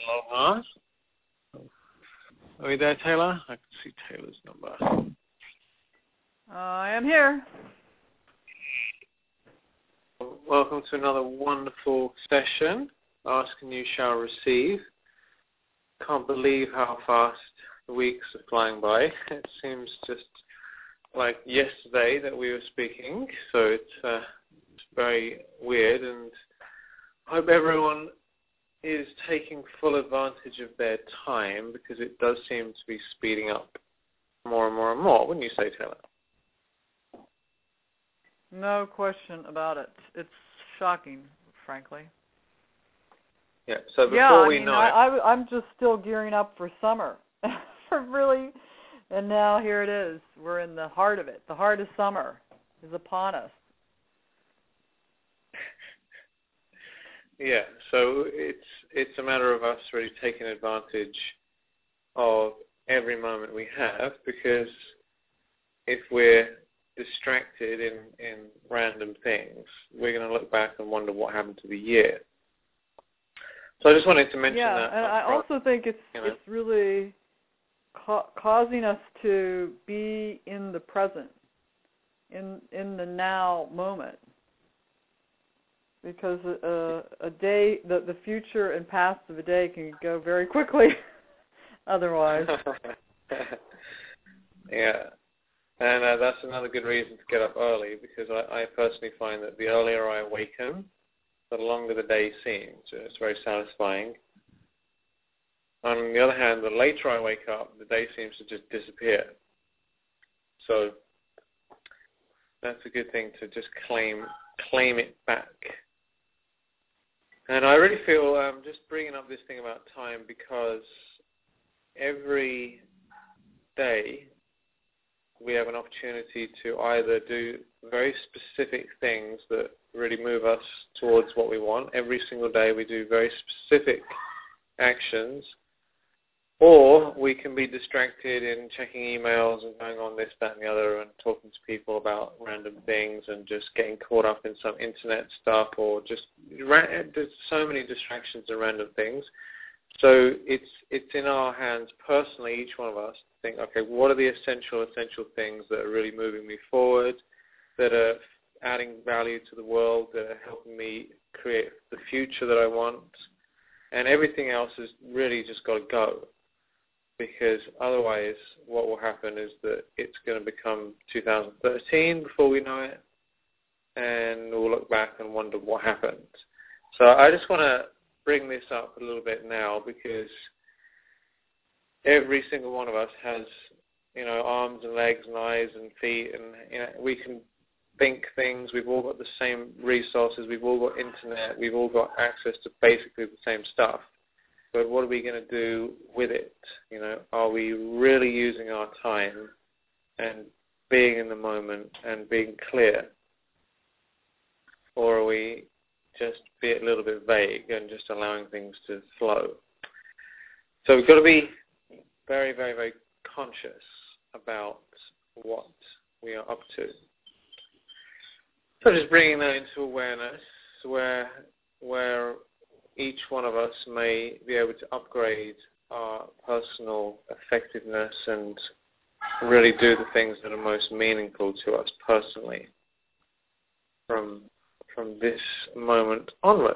Aloha. Are we there, Taylor? I can see Taylor's number. I am here. Welcome to another wonderful session. Ask and you shall receive. Can't believe how fast the weeks are flying by. It seems just like yesterday that we were speaking, so it's very weird, and I hope everyone is taking full advantage of their time, because it does seem to be speeding up more and more and more, wouldn't you say, Taylor? No question about it. It's shocking, frankly. Yeah, so before we know I'm just still gearing up for summer. Really. And now here it is. We're in the heart of it. The heart of summer is upon us. Yeah, so it's a matter of us really taking advantage of every moment we have, because if we're distracted in random things, we're going to look back and wonder what happened to the year. So I just wanted to mention that. Yeah, and I also think it's really causing us to be in the present, in the now moment. Because a day, the future and past of a day can go very quickly otherwise. Yeah. And that's another good reason to get up early, because I personally find that the earlier I awaken, the longer the day seems. It's very satisfying. On the other hand, the later I wake up, the day seems to just disappear. So that's a good thing to just claim it back. And I really feel just bringing up this thing about time, because every day we have an opportunity to either do very specific things that really move us towards what we want. Every single day we do very specific actions, or we can be distracted in checking emails and going on this, that, and the other, and talking to people about random things and just getting caught up in some internet stuff, or just there's so many distractions and random things. So it's in our hands personally, each one of us, to think, okay, what are the essential things that are really moving me forward, that are adding value to the world, that are helping me create the future that I want, and everything else has really just got to go. Because otherwise what will happen is that it's going to become 2013 before we know it, and we'll look back and wonder what happened. So I just want to bring this up a little bit now, because every single one of us has, arms and legs and eyes and feet, and we can think things. We've all got the same resources. We've all got internet. We've all got access to basically the same stuff. But what are we going to do with it? Are we really using our time and being in the moment and being clear? Or are we just being a little bit vague and just allowing things to flow? So we've got to be very, very, very conscious about what we are up to. So just bringing that into awareness, where each one of us may be able to upgrade our personal effectiveness and really do the things that are most meaningful to us personally from this moment onwards.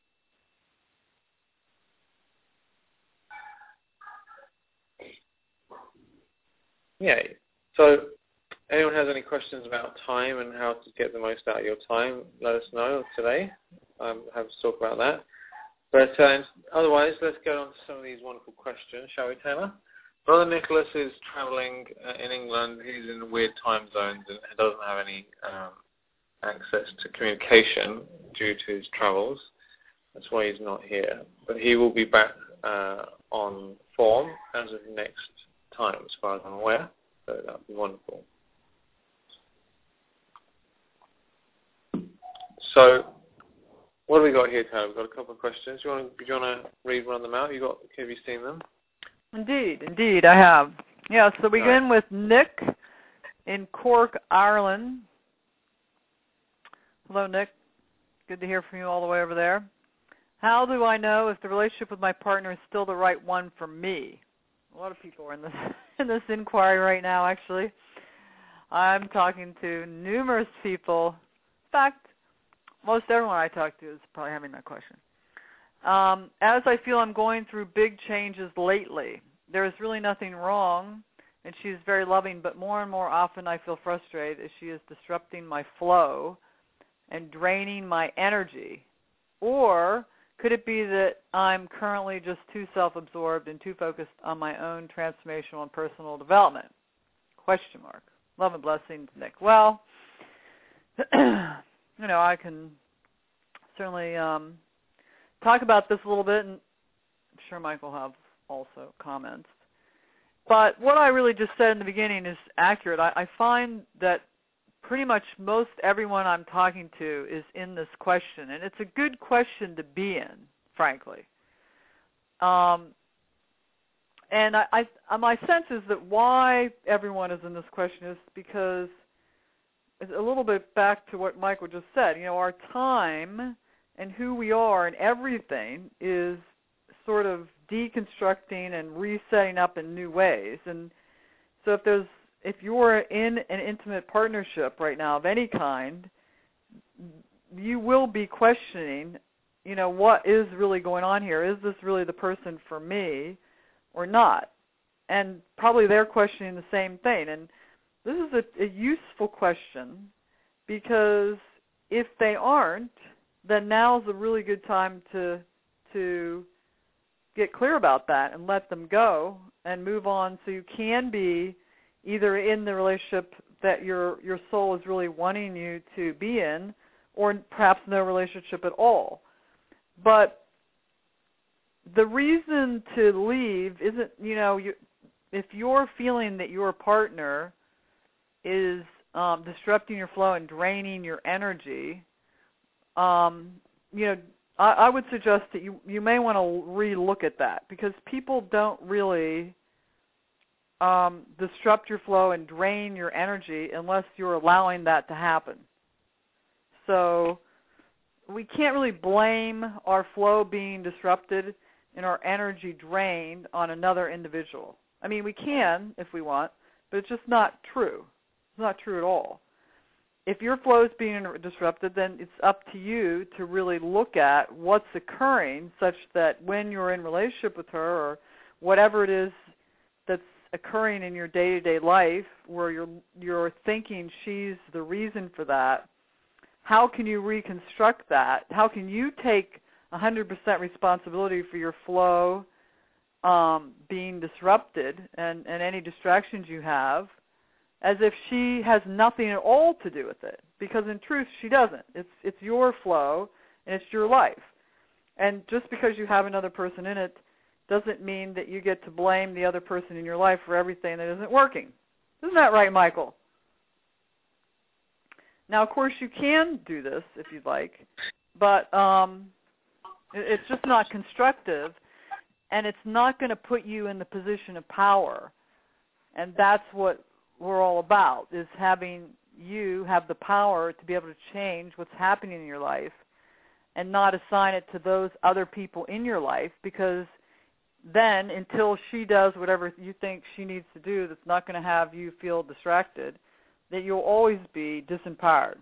Yay. So anyone has any questions about time and how to get the most out of your time, let us know today. I'm happy to talk about that. But otherwise, let's get on to some of these wonderful questions, shall we, Taylor? Brother Nicholas is traveling in England. He's in weird time zones and doesn't have any access to communication due to his travels. That's why he's not here. But he will be back on form as of next time, as far as I'm aware. So that would be wonderful. So what have we got here, Taylor? We've got a couple of questions. Do you want to run them out? Have you seen them? Indeed, I have. Yeah, so we begin with Nick in Cork, Ireland. Hello, Nick. Good to hear from you all the way over there. How do I know if the relationship with my partner is still the right one for me? A lot of people are in this inquiry right now, actually. I'm talking to numerous people. In fact, most everyone I talk to is probably having that question. As I feel I'm going through big changes lately, there is really nothing wrong, and she is very loving, but more and more often I feel frustrated as she is disrupting my flow and draining my energy. Or could it be that I'm currently just too self-absorbed and too focused on my own transformational and personal development? Question mark. Love and blessings, Nick. Well, I can certainly talk about this a little bit, and I'm sure Mike will have also comments. But what I really just said in the beginning is accurate. I find that pretty much most everyone I'm talking to is in this question, and it's a good question to be in, frankly. And my sense is that why everyone is in this question is because it's a little bit back to what Michael just said. Our time and who we are and everything is sort of deconstructing and resetting up in new ways. And so if you're in an intimate partnership right now of any kind, you will be questioning, what is really going on here? Is this really the person for me or not? And probably they're questioning the same thing. And this is a useful question because if they aren't, then now's a really good time to get clear about that and let them go and move on so you can be either in the relationship that your soul is really wanting you to be in, or perhaps no relationship at all. But the reason to leave isn't, if you're feeling that your partner is disrupting your flow and draining your energy, I would suggest that you may want to re-look at that, because people don't really disrupt your flow and drain your energy unless you're allowing that to happen. So we can't really blame our flow being disrupted and our energy drained on another individual. I mean, we can if we want, but it's just not true. It's not true at all. If your flow is being disrupted, then it's up to you to really look at what's occurring such that when you're in relationship with her or whatever it is that's occurring in your day-to-day life where you're thinking she's the reason for that, how can you reconstruct that? How can you take 100% responsibility for your flow being disrupted and any distractions you have, as if she has nothing at all to do with it? Because in truth, she doesn't. It's your flow, and it's your life. And just because you have another person in it doesn't mean that you get to blame the other person in your life for everything that isn't working. Isn't that right, Michael? Now, of course, you can do this if you'd like, but it's just not constructive, and it's not going to put you in the position of power. And that's what we're all about, is having you have the power to be able to change what's happening in your life and not assign it to those other people in your life, because then until she does whatever you think she needs to do that's not going to have you feel distracted, that you'll always be disempowered.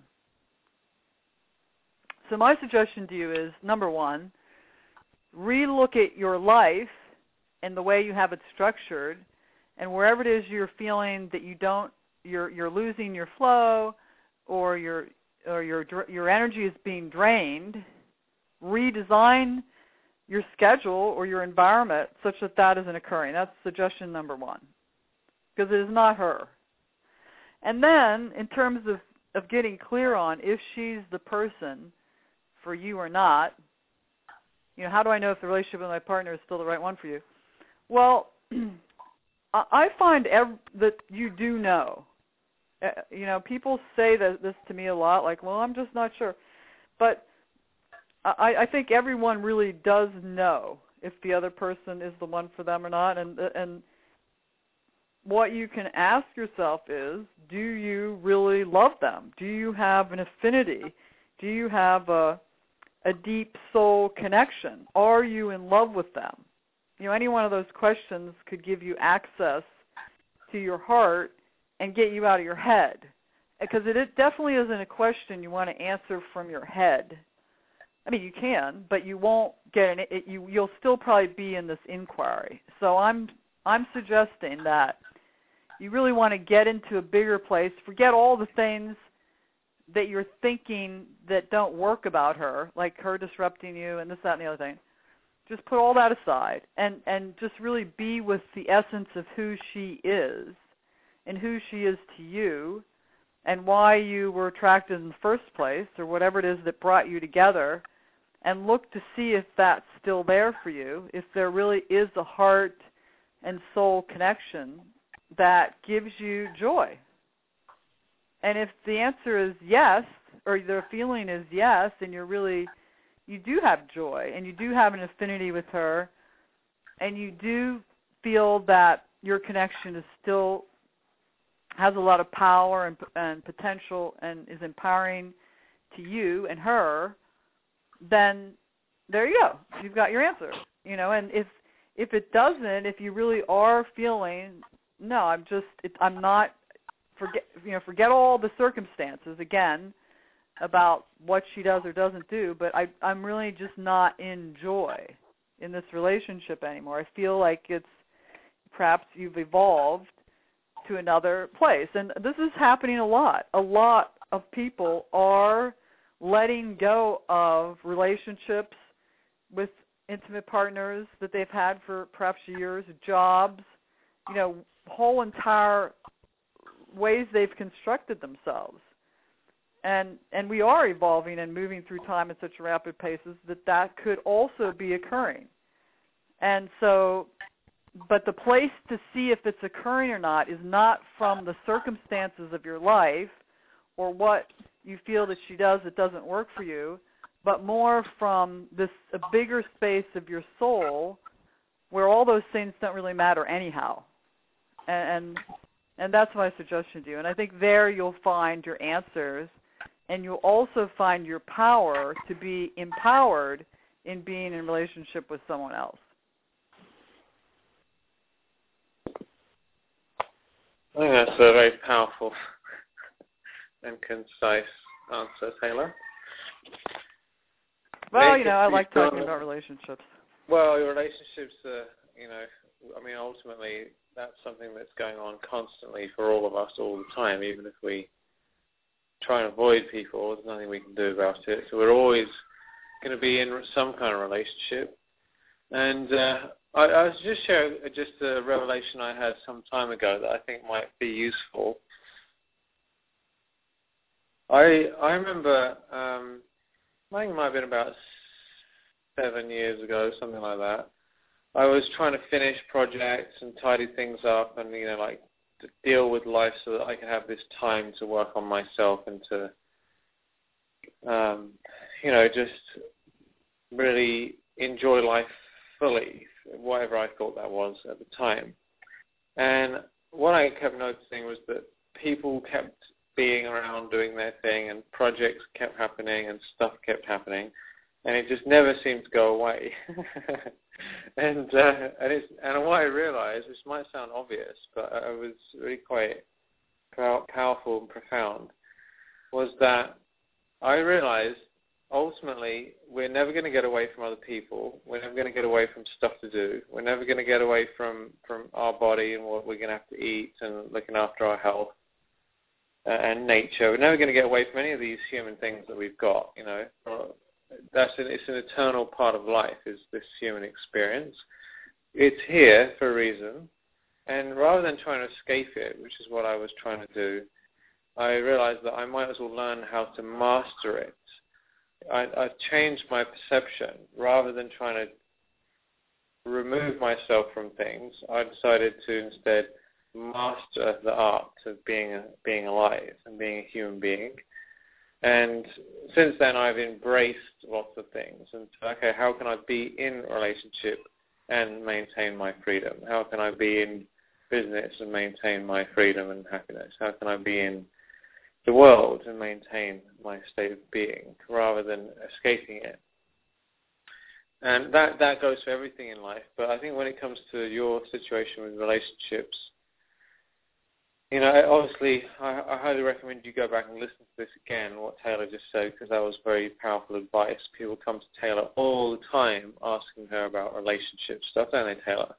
So my suggestion to you is, number one, relook at your life and the way you have it structured, and wherever it is you're feeling that you're losing your flow or your energy is being drained, redesign your schedule or your environment such that that isn't occurring. That's suggestion number one, because it is not her. And then in terms of getting clear on if she's the person for you or not, how do I know if the relationship with my partner is still the right one for you? Well, I find that you do know. People say this to me a lot, like, well, I'm just not sure. But I think everyone really does know if the other person is the one for them or not. And what you can ask yourself is, do you really love them? Do you have an affinity? Do you have a a deep soul connection? Are you in love with them? Any one of those questions could give you access to your heart and get you out of your head. Because it definitely isn't a question you want to answer from your head. I mean, you can, but you won't get you'll still probably be in this inquiry. So I'm suggesting that you really want to get into a bigger place, forget all the things that you're thinking that don't work about her, like her disrupting you and this, that, and the other thing. Just put all that aside and just really be with the essence of who she is and who she is to you and why you were attracted in the first place or whatever it is that brought you together, and look to see if that's still there for you, if there really is a heart and soul connection that gives you joy. And if the answer is yes, or the feeling is yes, and you do have joy, and you do have an affinity with her, and you do feel that your connection is still has a lot of power and potential and is empowering to you and her, then there you go. You've got your answer. And if it doesn't, if you really are feeling, no, I'm not, forget all the circumstances, again, about what she does or doesn't do, but I'm really just not in joy in this relationship anymore. I feel like it's perhaps you've evolved to another place. And this is happening a lot. A lot of people are letting go of relationships with intimate partners that they've had for perhaps years, jobs, whole entire ways they've constructed themselves. And we are evolving and moving through time at such rapid paces that could also be occurring. And so, but the place to see if it's occurring or not is not from the circumstances of your life or what you feel that she does that doesn't work for you, but more from a bigger space of your soul where all those things don't really matter anyhow. And that's my suggestion to you. And I think there you'll find your answers, and you'll also find your power to be empowered in being in relationship with someone else. I think that's a very powerful and concise answer, Taylor. Well, I like talking about relationships. Well, your relationships are, ultimately that's something that's going on constantly for all of us all the time, even if we try and avoid people, there's nothing we can do about it. So we're always going to be in some kind of relationship. And I was just sharing just a revelation I had some time ago that I think might be useful. I remember, I think it might have been about 7 years ago, something like that. I was trying to finish projects and tidy things up and, to deal with life so that I could have this time to work on myself and to, just really enjoy life fully, whatever I thought that was at the time. And what I kept noticing was that people kept being around doing their thing and projects kept happening and stuff kept happening, and it just never seemed to go away. and what I realized, which might sound obvious, but it was really quite powerful and profound, was that I realized ultimately we're never going to get away from other people. We're never going to get away from stuff to do. We're never going to get away from our body and what we're going to have to eat and looking after our health and nature. We're never going to get away from any of these human things that we've got, It's an eternal part of life, is this human experience. It's here for a reason. And rather than trying to escape it, which is what I was trying to do, I realized that I might as well learn how to master it. I changed my perception. Rather than trying to remove myself from things, I decided to instead master the art of being alive and being a human being. And since then, I've embraced lots of things. And okay, how can I be in a relationship and maintain my freedom? How can I be in business and maintain my freedom and happiness? How can I be in the world and maintain my state of being rather than escaping it? And that goes for everything in life. But I think when it comes to your situation with relationships, obviously, I highly recommend you go back and listen to this again, what Taylor just said, because that was very powerful advice. People come to Taylor all the time asking her about relationship stuff, don't they, Taylor?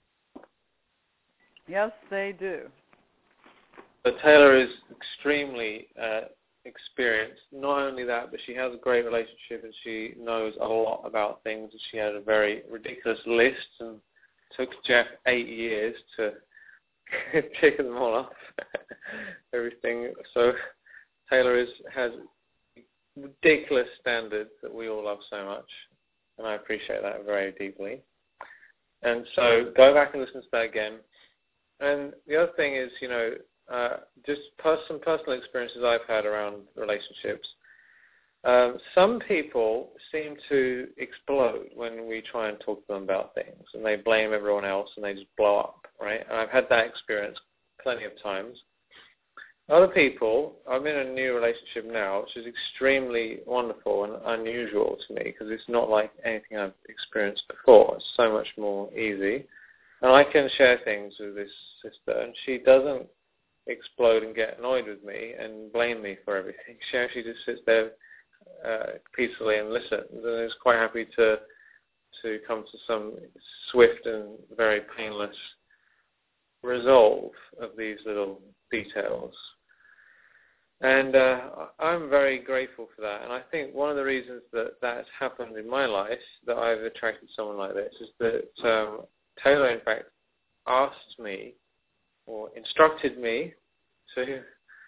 Yes, they do. But Taylor is extremely experienced. Not only that, but she has a great relationship and she knows a lot about things. And she had a very ridiculous list and took Jeff 8 years to tick them all off. Everything. So Taylor has ridiculous standards that we all love so much, and I appreciate that very deeply. And so go back and listen to that again. And the other thing is, just some personal experiences I've had around relationships. Some people seem to explode when we try and talk to them about things, and they blame everyone else, and they just blow up, right? And I've had that experience plenty of times. Other people, I'm in a new relationship now, which is extremely wonderful and unusual to me because it's not like anything I've experienced before. It's so much more easy. And I can share things with this sister, and she doesn't explode and get annoyed with me and blame me for everything. She actually just sits there peacefully and listens, and is quite happy to come to some swift and very painless resolve of these little details. And I'm very grateful for that. And I think one of the reasons that that's happened in my life, that I've attracted someone like this, is that Taylor, in fact, asked me or instructed me to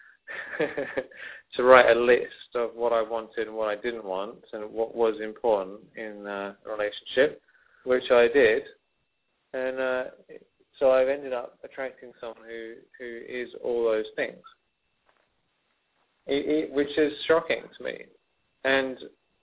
to write a list of what I wanted and what I didn't want and what was important in a relationship, which I did. And so I've ended up attracting someone who is all those things, which is shocking to me. And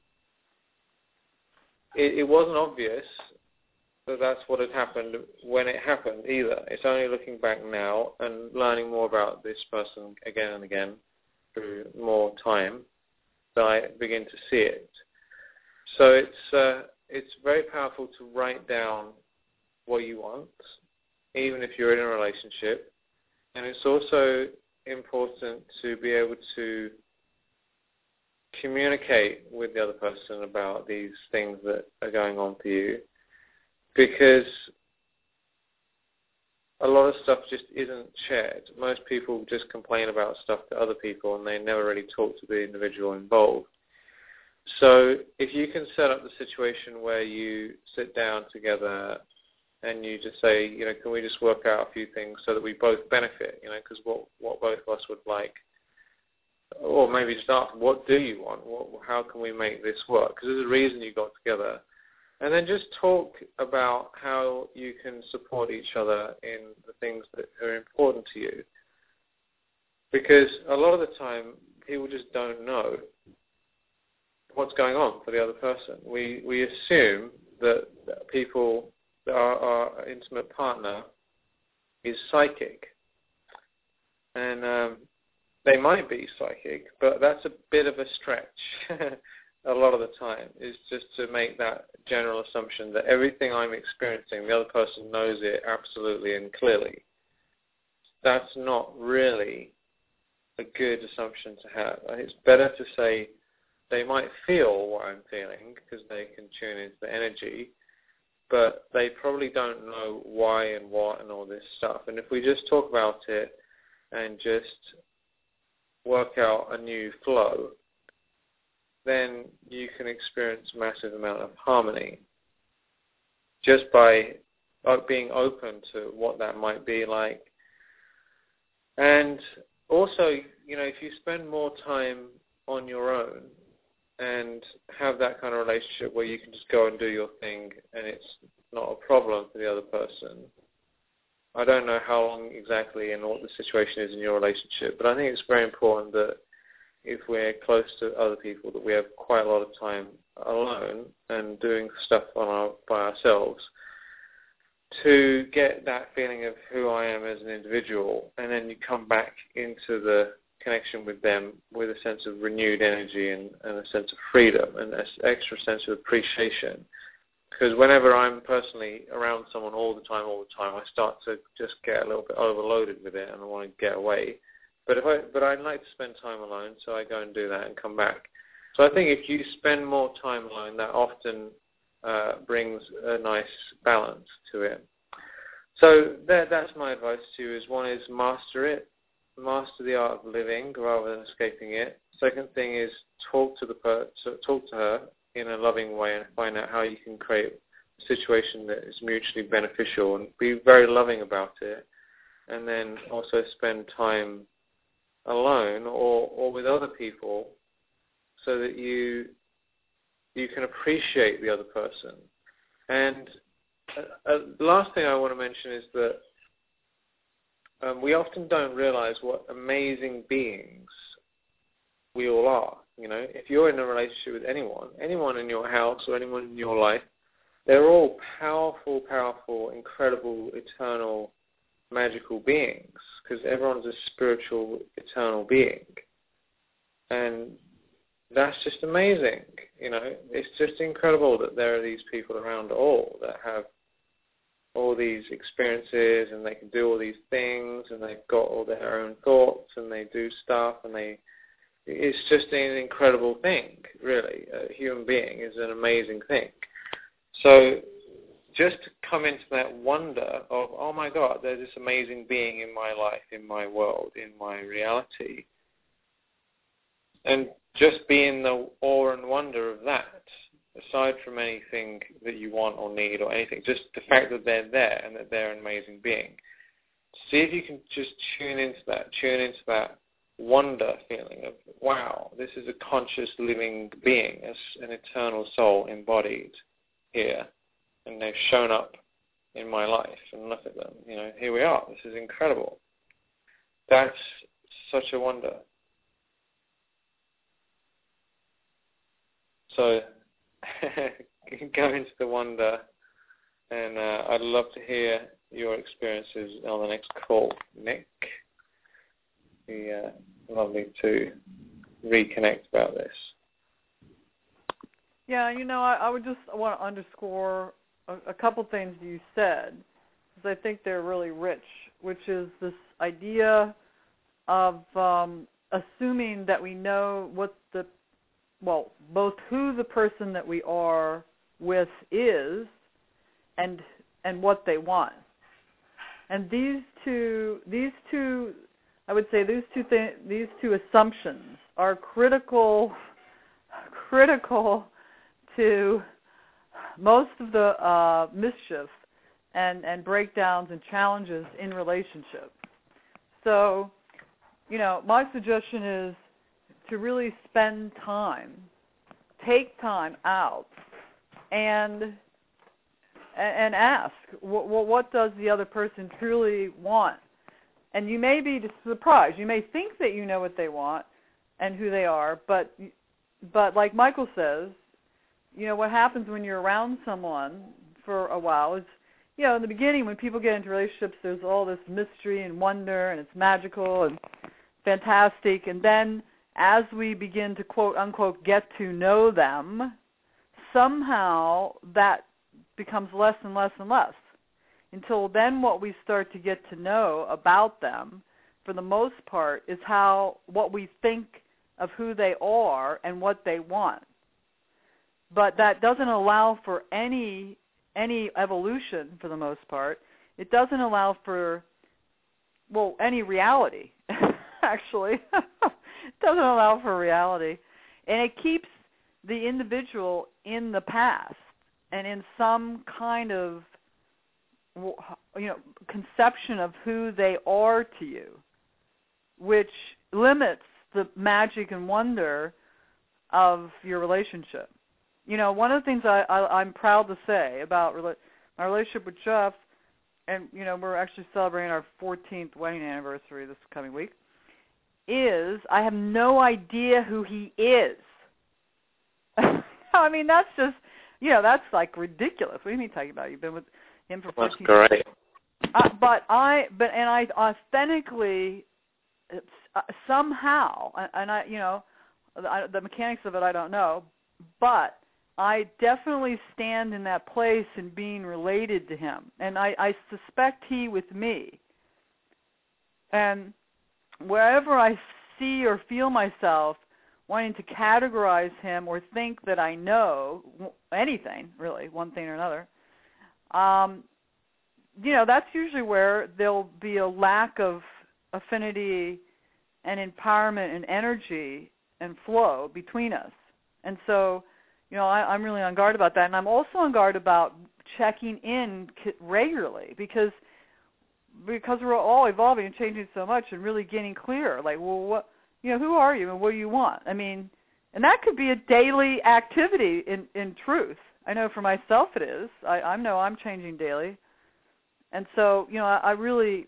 it wasn't obvious that that's what had happened when it happened either. It's only looking back now and learning more about this person again and again through more time that I begin to see it. So it's very powerful to write down what you want, even if you're in a relationship. And it's also important to be able to communicate with the other person about these things that are going on for you, because a lot of stuff just isn't shared. Most people just complain about stuff to other people and they never really talk to the individual involved. So if you can set up the situation where you sit down together and you just say, can we just work out a few things so that we both benefit, because what both of us would like, or maybe just ask, what do you want? How can we make this work? Because there's a reason you got together. And then just talk about how you can support each other in the things that are important to you. Because a lot of the time, people just don't know what's going on for the other person. We assume that people, that our intimate partner is psychic. And they might be psychic, but that's a bit of a stretch. A lot of the time is just to make that general assumption that everything I'm experiencing, the other person knows it absolutely and clearly. That's not really a good assumption to have. It's better to say they might feel what I'm feeling because they can tune into the energy, but they probably don't know why and what and all this stuff. And if we just talk about it and just work out a new flow, then you can experience a massive amount of harmony just by being open to what that might be like. And also, if you spend more time on your own and have that kind of relationship where you can just go and do your thing and it's not a problem for the other person. I don't know how long exactly and what the situation is in your relationship, but I think it's very important that if we're close to other people, that we have quite a lot of time alone and doing stuff by ourselves to get that feeling of who I am as an individual, and then you come back into the connection with them with a sense of renewed energy and a sense of freedom and an extra sense of appreciation Because whenever I'm personally around someone all the time, I start to just get a little bit overloaded with it, and I want to get away. But I like to spend time alone, so I go and do that and come back. So I think if you spend more time alone, that often brings a nice balance to it. So that's my advice to you. One is master it, master the art of living rather than escaping it. Second thing is talk to her in a loving way and find out how you can create a situation that is mutually beneficial and be very loving about it. And then also spend time alone or with other people so that you can appreciate the other person. And the last thing I want to mention is that we often don't realize what amazing beings we all are. You know, if you're in a relationship with anyone in your house or anyone in your life, they're all powerful, incredible, eternal, magical beings, because everyone's a spiritual, eternal being. And that's just amazing. You know, it's just incredible that there are these people around all that have all these experiences and they can do all these things and they've got all their own thoughts and they do stuff and it's just an incredible thing, really. A human being is an amazing thing. So just to come into that wonder of, oh my God, there's this amazing being in my life, in my world, in my reality. And just be in the awe and wonder of that, aside from anything that you want or need or anything, just the fact that they're there and that they're an amazing being. See if you can just tune into that wonder feeling of, wow, this is a conscious living being, an eternal soul embodied here, and they've shown up in my life, and look at them, you know, here we are, this is incredible. That's such a wonder. So go into the wonder, and I'd love to hear your experiences on the next call, Nick. Be lovely to reconnect about this. Yeah, you know, I would just want to underscore a couple things you said, because I think they're really rich, which is this idea of assuming that we know both who the person that we are with is and what they want. And these two I would say these two assumptions are critical to most of the mischief and breakdowns and challenges in relationship. So, you know, my suggestion is to really spend time, take time out, and ask, what does the other person truly want? And you may be surprised. You may think that you know what they want and who they are, but like Michael says, you know, what happens when you're around someone for a while is, you know, in the beginning when people get into relationships, there's all this mystery and wonder, and it's magical and fantastic. And then as we begin to, quote, unquote, get to know them, somehow that becomes less and less and less. Until then, what we start to get to know about them, for the most part, is what we think of who they are and what they want. But that doesn't allow for any evolution, for the most part. It doesn't allow for, any reality, actually. It doesn't allow for reality. And it keeps the individual in the past and in some kind of, conception of who they are to you, which limits the magic and wonder of your relationship. You know, one of the things I'm proud to say about my relationship with Jeff, and, you know, we're actually celebrating our 14th wedding anniversary this coming week, is I have no idea who he is. I mean, that's just, that's like ridiculous. What do you mean talking about? You've been with him for 14 years. That's great. But I authentically, somehow, and the mechanics of it I don't know, but I definitely stand in that place in being related to him, and I suspect he with me. And wherever I see or feel myself wanting to categorize him or think that I know anything, really, one thing or another, that's usually where there'll be a lack of affinity and empowerment and energy and flow between us. And so, I'm really on guard about that. And I'm also on guard about checking in regularly because we're all evolving and changing so much and really getting clear. Like, well, what, who are you and what do you want? I mean, and that could be a daily activity in truth. I know for myself it is. I know I'm changing daily. And so, I really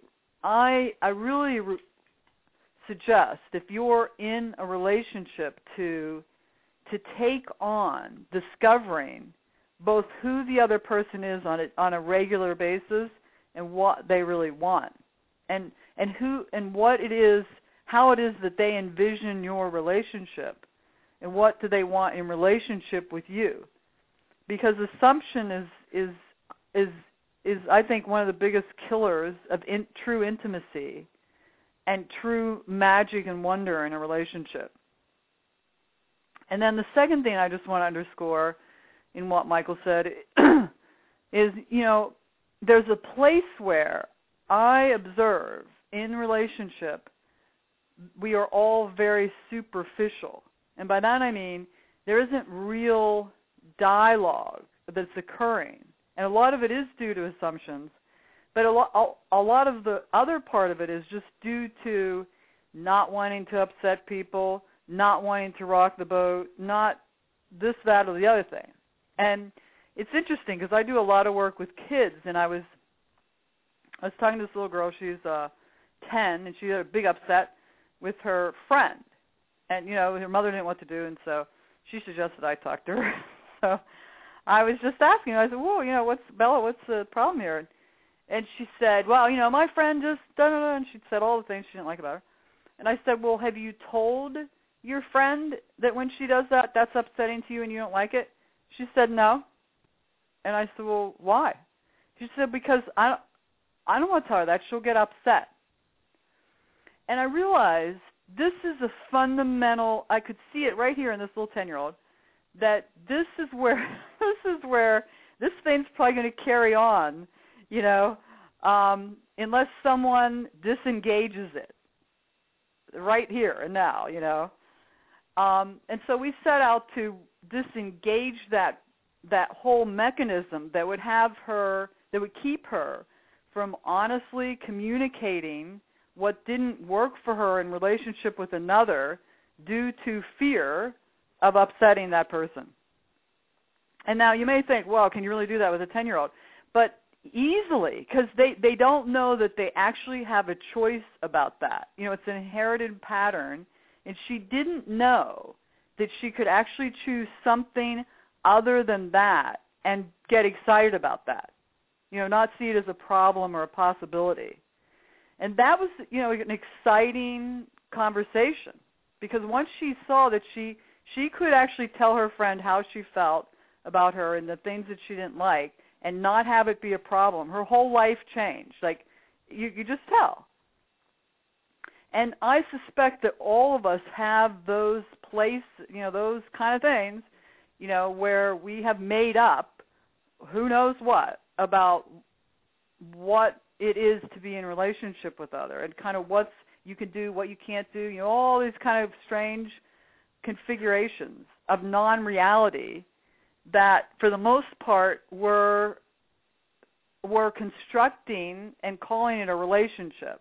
suggest if you're in a relationship to take on discovering both who the other person is on a regular basis and what they really want, and what it is, how it is that they envision your relationship, and what do they want in relationship with you, because assumption is I think one of the biggest killers of true intimacy and true magic and wonder in a relationship. And then the second thing I just want to underscore in what Michael said is, there's a place where I observe in relationship we are all very superficial. And by that I mean there isn't real dialogue that's occurring. And a lot of it is due to assumptions, but a lot of the other part of it is just due to not wanting to upset people, not wanting to rock the boat, not this, that, or the other thing. And it's interesting because I do a lot of work with kids, and I was talking to this little girl. She's 10, and she had a big upset with her friend. And, her mother didn't know what to do, and so she suggested I talk to her. So I was just asking her. I said, "Whoa, what's the problem here?" And she said, "Well, my friend just da-da-da," and she said all the things she didn't like about her. And I said, "Well, have you told your friend that when she does that, that's upsetting to you and you don't like it?" She said, "No." And I said, "Well, why?" She said, "Because I don't want to tell her that. She'll get upset." And I realized this is a fundamental, I could see it right here in this little 10-year-old, that this is where this thing's probably going to carry on, unless someone disengages it right here and now, and so we set out to disengage that whole mechanism that would keep her from honestly communicating what didn't work for her in relationship with another due to fear of upsetting that person. And now you may think, well, can you really do that with a 10-year-old? But easily, because they don't know that they actually have a choice about that. It's an inherited pattern, and she didn't know that she could actually choose something other than that and get excited about that. Not see it as a problem or a possibility. And that was, an exciting conversation, because once she saw that she could actually tell her friend how she felt about her and the things that she didn't like and not have it be a problem, her whole life changed. Like, you just tell. And I suspect that all of us have those those kind of things, where we have made up who knows what about what it is to be in relationship with other, and kind of what you can do, what you can't do, all these kind of strange configurations of non-reality that, for the most part, we're constructing and calling it a relationship,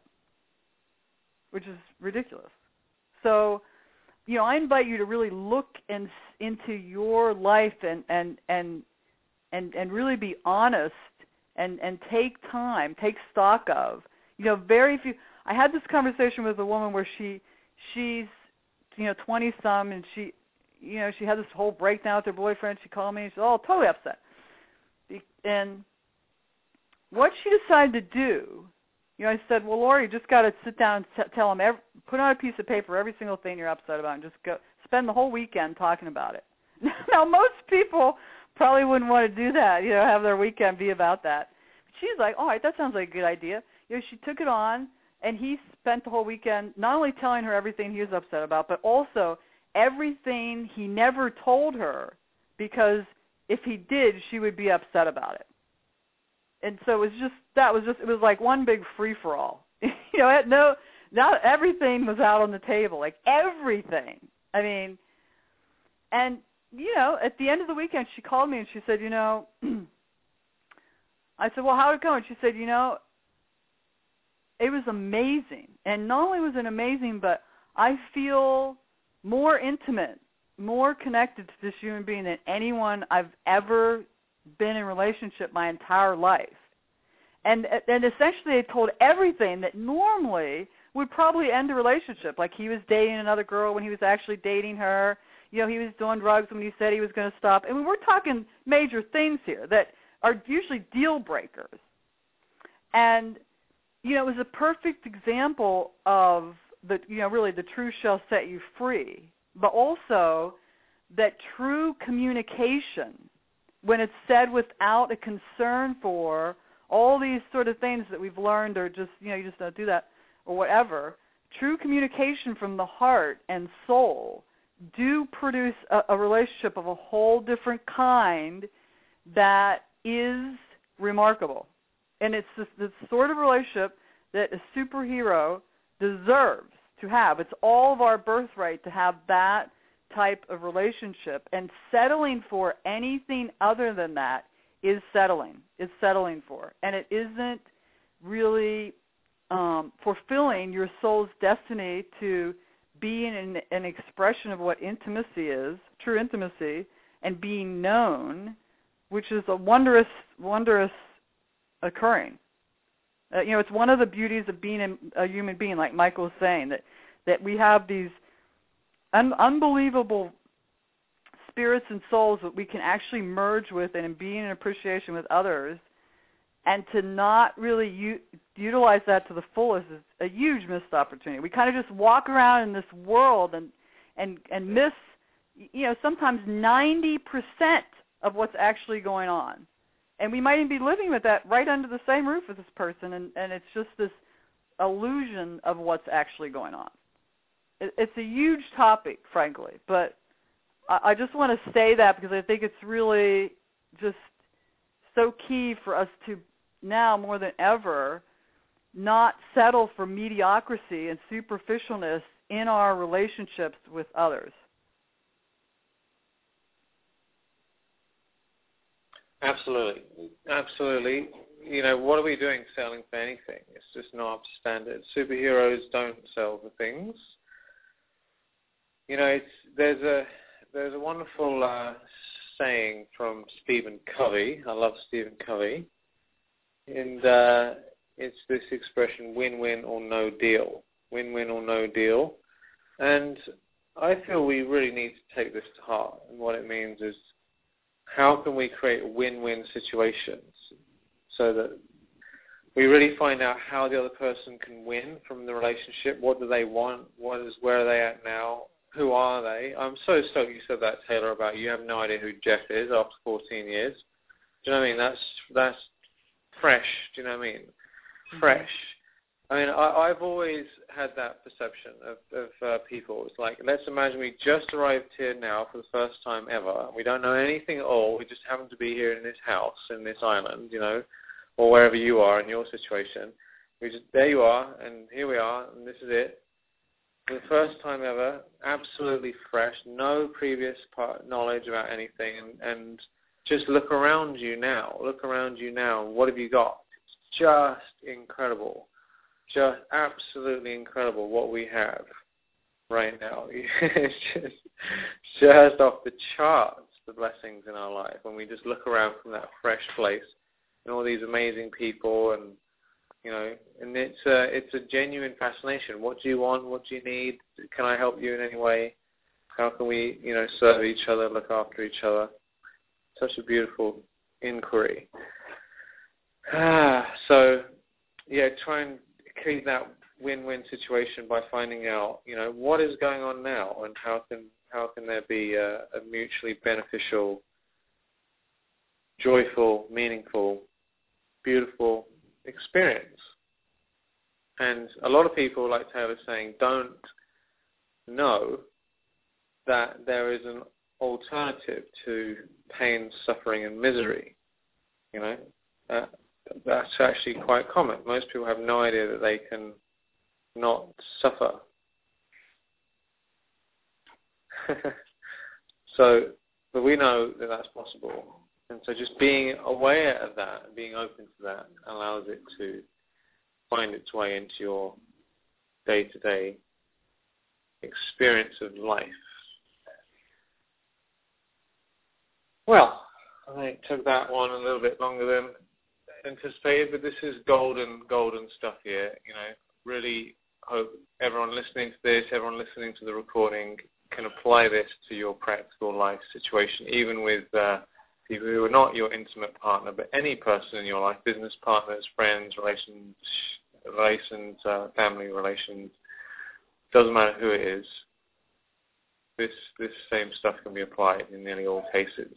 which is ridiculous. So, I invite you to really look into your life and really be honest and take time, take stock of. Very few. I had this conversation with a woman where she's 20-some, and she had this whole breakdown with her boyfriend. She called me, and she's all totally upset. And what she decided to do, I said, well, Lori, you just got to sit down and tell him, put on a piece of paper every single thing you're upset about, and just go spend the whole weekend talking about it. Now, most people probably wouldn't want to do that, have their weekend be about that. She's like, all right, that sounds like a good idea. She took it on, and he spent the whole weekend not only telling her everything he was upset about, but also everything he never told her, because if he did, she would be upset about it. And so it was like one big free-for-all. Not everything was out on the table, like everything. I mean, and, at the end of the weekend, she called me and she said, I said, well, how'd it go? And she said, it was amazing. And not only was it amazing, but I feel more intimate, more connected to this human being than anyone I've ever been in relationship my entire life. And essentially they told everything that normally would probably end a relationship, like he was dating another girl when he was actually dating her. He was doing drugs when he said he was going to stop. I mean, we're talking major things here that are usually deal breakers. And, it was a perfect example of really the truth shall set you free, but also that true communication, when it's said without a concern for all these sort of things that we've learned, or just, you just don't do that or whatever, true communication from the heart and soul do produce a relationship of a whole different kind that is remarkable. And it's the sort of relationship that a superhero deserves to have. It's all of our birthright to have that type of relationship. And settling for anything other than that is settling. It's settling for. And it isn't really fulfilling your soul's destiny to be an expression of what intimacy is, true intimacy, and being known, which is a wondrous occurring. It's one of the beauties of being a human being, like Michael was saying, that we have these unbelievable spirits and souls that we can actually merge with and be in appreciation with others, and to not really utilize that to the fullest is a huge missed opportunity. We kind of just walk around in this world and miss, sometimes 90% of what's actually going on. And we might even be living with that right under the same roof as this person, and it's just this illusion of what's actually going on. It's a huge topic, frankly, but I just want to say that because I think it's really just so key for us to now more than ever not settle for mediocrity and superficialness in our relationships with others. Absolutely. What are we doing selling for anything? It's just not up to standard. Superheroes don't sell for things. There's a wonderful saying from Stephen Covey. I love Stephen Covey. And it's this expression, win-win or no deal. Win-win or no deal. And I feel we really need to take this to heart. And what it means is, how can we create win-win situations so that we really find out how the other person can win from the relationship? What do they want? Where are they at now? Who are they? I'm so stoked you said that, Taylor, about you have no idea who Jeff is after 14 years. Do you know what I mean? That's fresh. Do you know what I mean? Fresh. I mean, I've always had that perception of people. It's like, let's imagine we just arrived here now for the first time ever. We don't know anything at all. We just happen to be here in this house, in this island, or wherever you are in your situation. There you are, and here we are, and this is it. For the first time ever, absolutely fresh, no previous knowledge about anything, and just look around you now. Look around you now. What have you got? It's just incredible. Just absolutely incredible what we have right now. It's just off the charts, the blessings in our life, when we just look around from that fresh place and all these amazing people, and and it's a genuine fascination. What do you want? What do you need? Can I help you in any way? How can we, serve each other, look after each other? Such a beautiful inquiry. So, try and create that win-win situation by finding out, what is going on now, and how How can there be a mutually beneficial, joyful, meaningful, beautiful experience? And a lot of people, like Taylor's saying, don't know that there is an alternative to pain, suffering, and misery. You know, that's actually quite common. Most people have no idea that they can not suffer. But we know that that's possible. And so just being aware of that, being open to that, allows it to find its way into your day-to-day experience of life. Well, I took that one a little bit longer than anticipated, but this is golden stuff here. You know, really hope everyone listening to this, everyone listening to the recording, can apply this to your practical life situation, even with people who are not your intimate partner, but any person in your life, business partners, friends, relations, family relations, doesn't matter who it is. This same stuff can be applied in nearly all cases.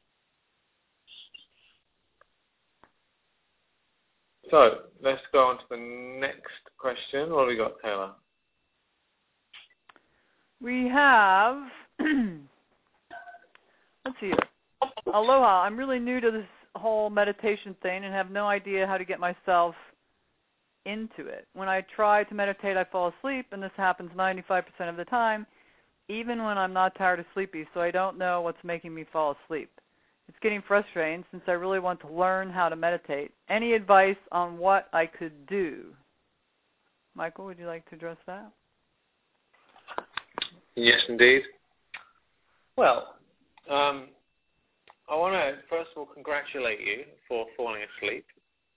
So let's go on to the next question. What have we got, Taylor? We have, let's see here. Aloha, I'm really new to this whole meditation thing and have no idea how to get myself into it. When I try to meditate, I fall asleep, and this happens 95% of the time, even when I'm not tired or sleepy, so I don't know what's making me fall asleep. It's getting frustrating since I really want to learn how to meditate. Any advice on what I could do? Michael, would you like to address that? Yes, indeed. Well, I want to, first of all, congratulate you for falling asleep.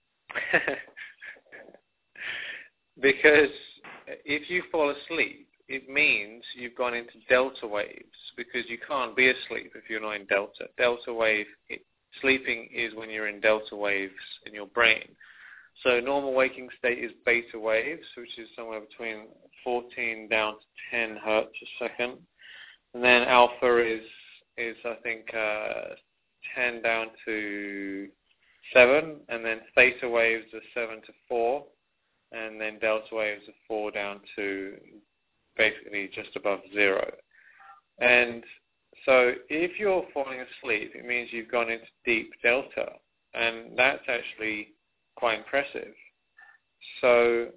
Because if you fall asleep, it means you've gone into delta waves, because you can't be asleep if you're not in delta. Delta wave, sleeping is when you're in delta waves in your brain. So normal waking state is beta waves, which is somewhere between 14 down to 10 hertz a second. And then alpha is I think, 10 down to 7. And then theta waves are 7 to 4. And then delta waves are 4 down to basically just above 0. And so if you're falling asleep, it means you've gone into deep delta. And that's actually quite impressive. So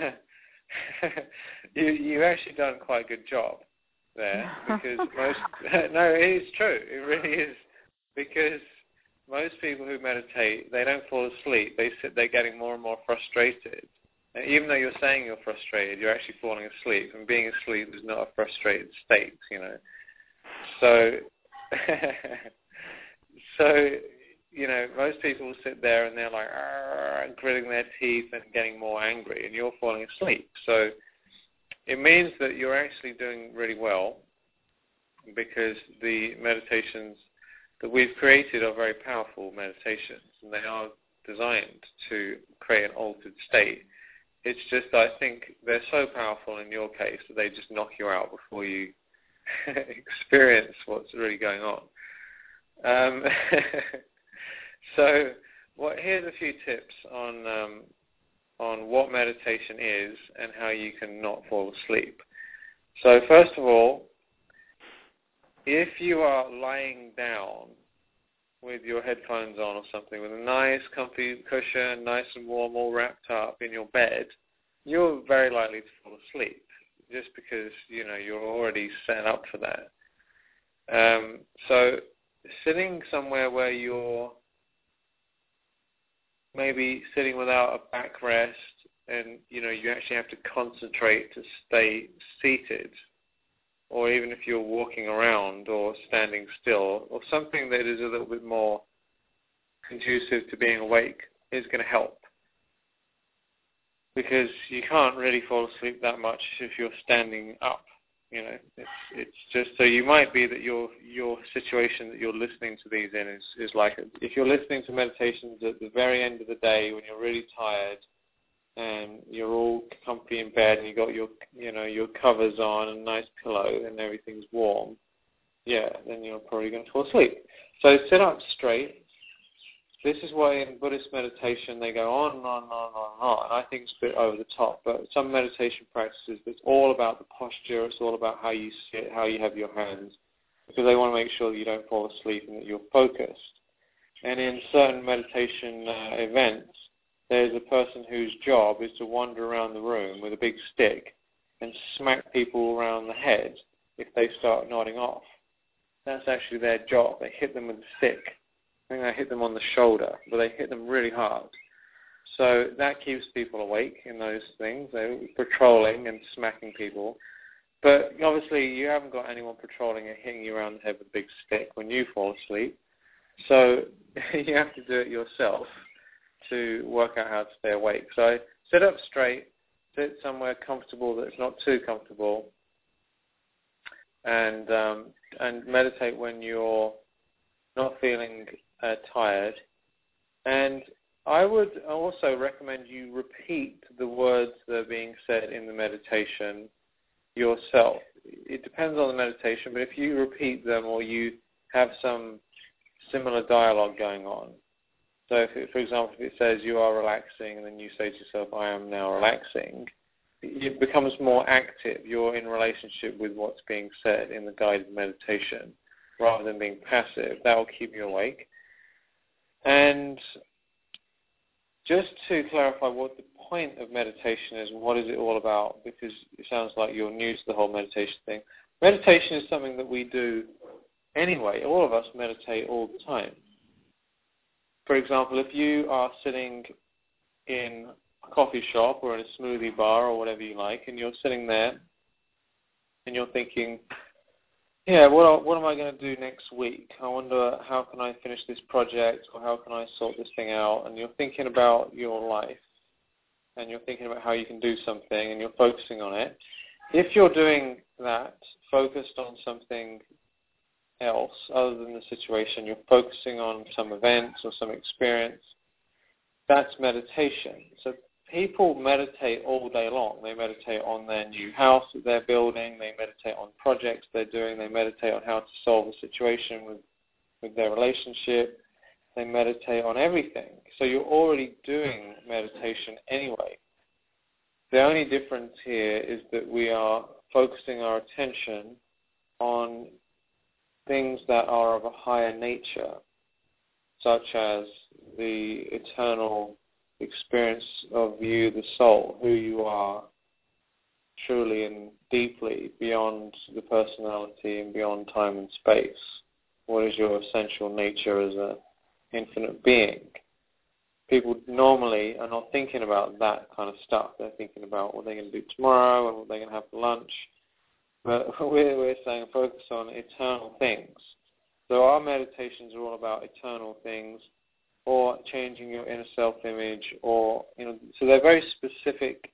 you've actually done quite a good job there, because no, it is true. It really is, because most people who meditate, they don't fall asleep. They're getting more and more frustrated. And even though you're saying you're frustrated, you're actually falling asleep, and being asleep is not a frustrated state, you know. So, you know, most people will sit there and they're like gritting their teeth and getting more angry, and you're falling asleep. So it means that you're actually doing really well, because the meditations that we've created are very powerful meditations, and they are designed to create an altered state. It's just, I think they're so powerful in your case that they just knock you out before you experience what's really going on. So here's a few tips on what meditation is and how you can not fall asleep. So first of all, if you are lying down with your headphones on or something, with a nice comfy cushion, nice and warm, all wrapped up in your bed, you're very likely to fall asleep, just because, you know, you're already set up for that. So sitting somewhere where you're maybe sitting without a backrest, and, you know, you actually have to concentrate to stay seated, or even if you're walking around or standing still, or something that is a little bit more conducive to being awake, is going to help. Because you can't really fall asleep that much if you're standing up. You know, it's just, so you might be that your situation that you're listening to these in is like, if you're listening to meditations at the very end of the day when you're really tired and you're all comfy in bed and you got your covers on and a nice pillow and everything's warm, then you're probably going to fall asleep. So sit up straight. This is why in Buddhist meditation they go on and on and on and on and on. And I think it's a bit over the top, but some meditation practices, it's all about the posture, it's all about how you sit, how you have your hands, because they want to make sure that you don't fall asleep and that you're focused. And in certain meditation events, there's a person whose job is to wander around the room with a big stick and smack people around the head if they start nodding off. That's actually their job. They hit them with a stick. I think they hit them on the shoulder, but they hit them really hard. So that keeps people awake in those things. They're patrolling and smacking people. But obviously you haven't got anyone patrolling and hitting you around the head with a big stick when you fall asleep. So you have to do it yourself to work out how to stay awake. So sit up straight, sit somewhere comfortable that's not too comfortable, and meditate when you're not feeling tired. And I would also recommend you repeat the words that are being said in the meditation yourself. It depends on the meditation, but if you repeat them or you have some similar dialogue going on. So if for example, if it says you are relaxing and then you say to yourself, I am now relaxing, it becomes more active. You're in relationship with what's being said in the guided meditation rather than being passive. That will keep you awake. And just to clarify what the point of meditation is, what is it all about, because it sounds like you're new to the whole meditation thing. Meditation is something that we do anyway. All of us meditate all the time. For example, if you are sitting in a coffee shop or in a smoothie bar or whatever you like, and you're sitting there and you're thinking, what am I going to do next week? I wonder how can I finish this project, or how can I sort this thing out? And you're thinking about your life, and you're thinking about how you can do something, and you're focusing on it. If you're doing that, focused on something else other than the situation, you're focusing on some events or some experience, that's meditation. So people meditate all day long. They meditate on their new house that they're building. They meditate on projects they're doing. They meditate on how to solve a situation with their relationship. They meditate on everything. So you're already doing meditation anyway. The only difference here is that we are focusing our attention on things that are of a higher nature, such as the eternal experience of you, the soul, who you are truly and deeply beyond the personality and beyond time and space. What is your essential nature as an infinite being? People normally are not thinking about that kind of stuff. They're thinking about what they're going to do tomorrow and what they're going to have for lunch. But we're saying focus on eternal things. So our meditations are all about eternal things, or changing your inner self-image, or so they're very specific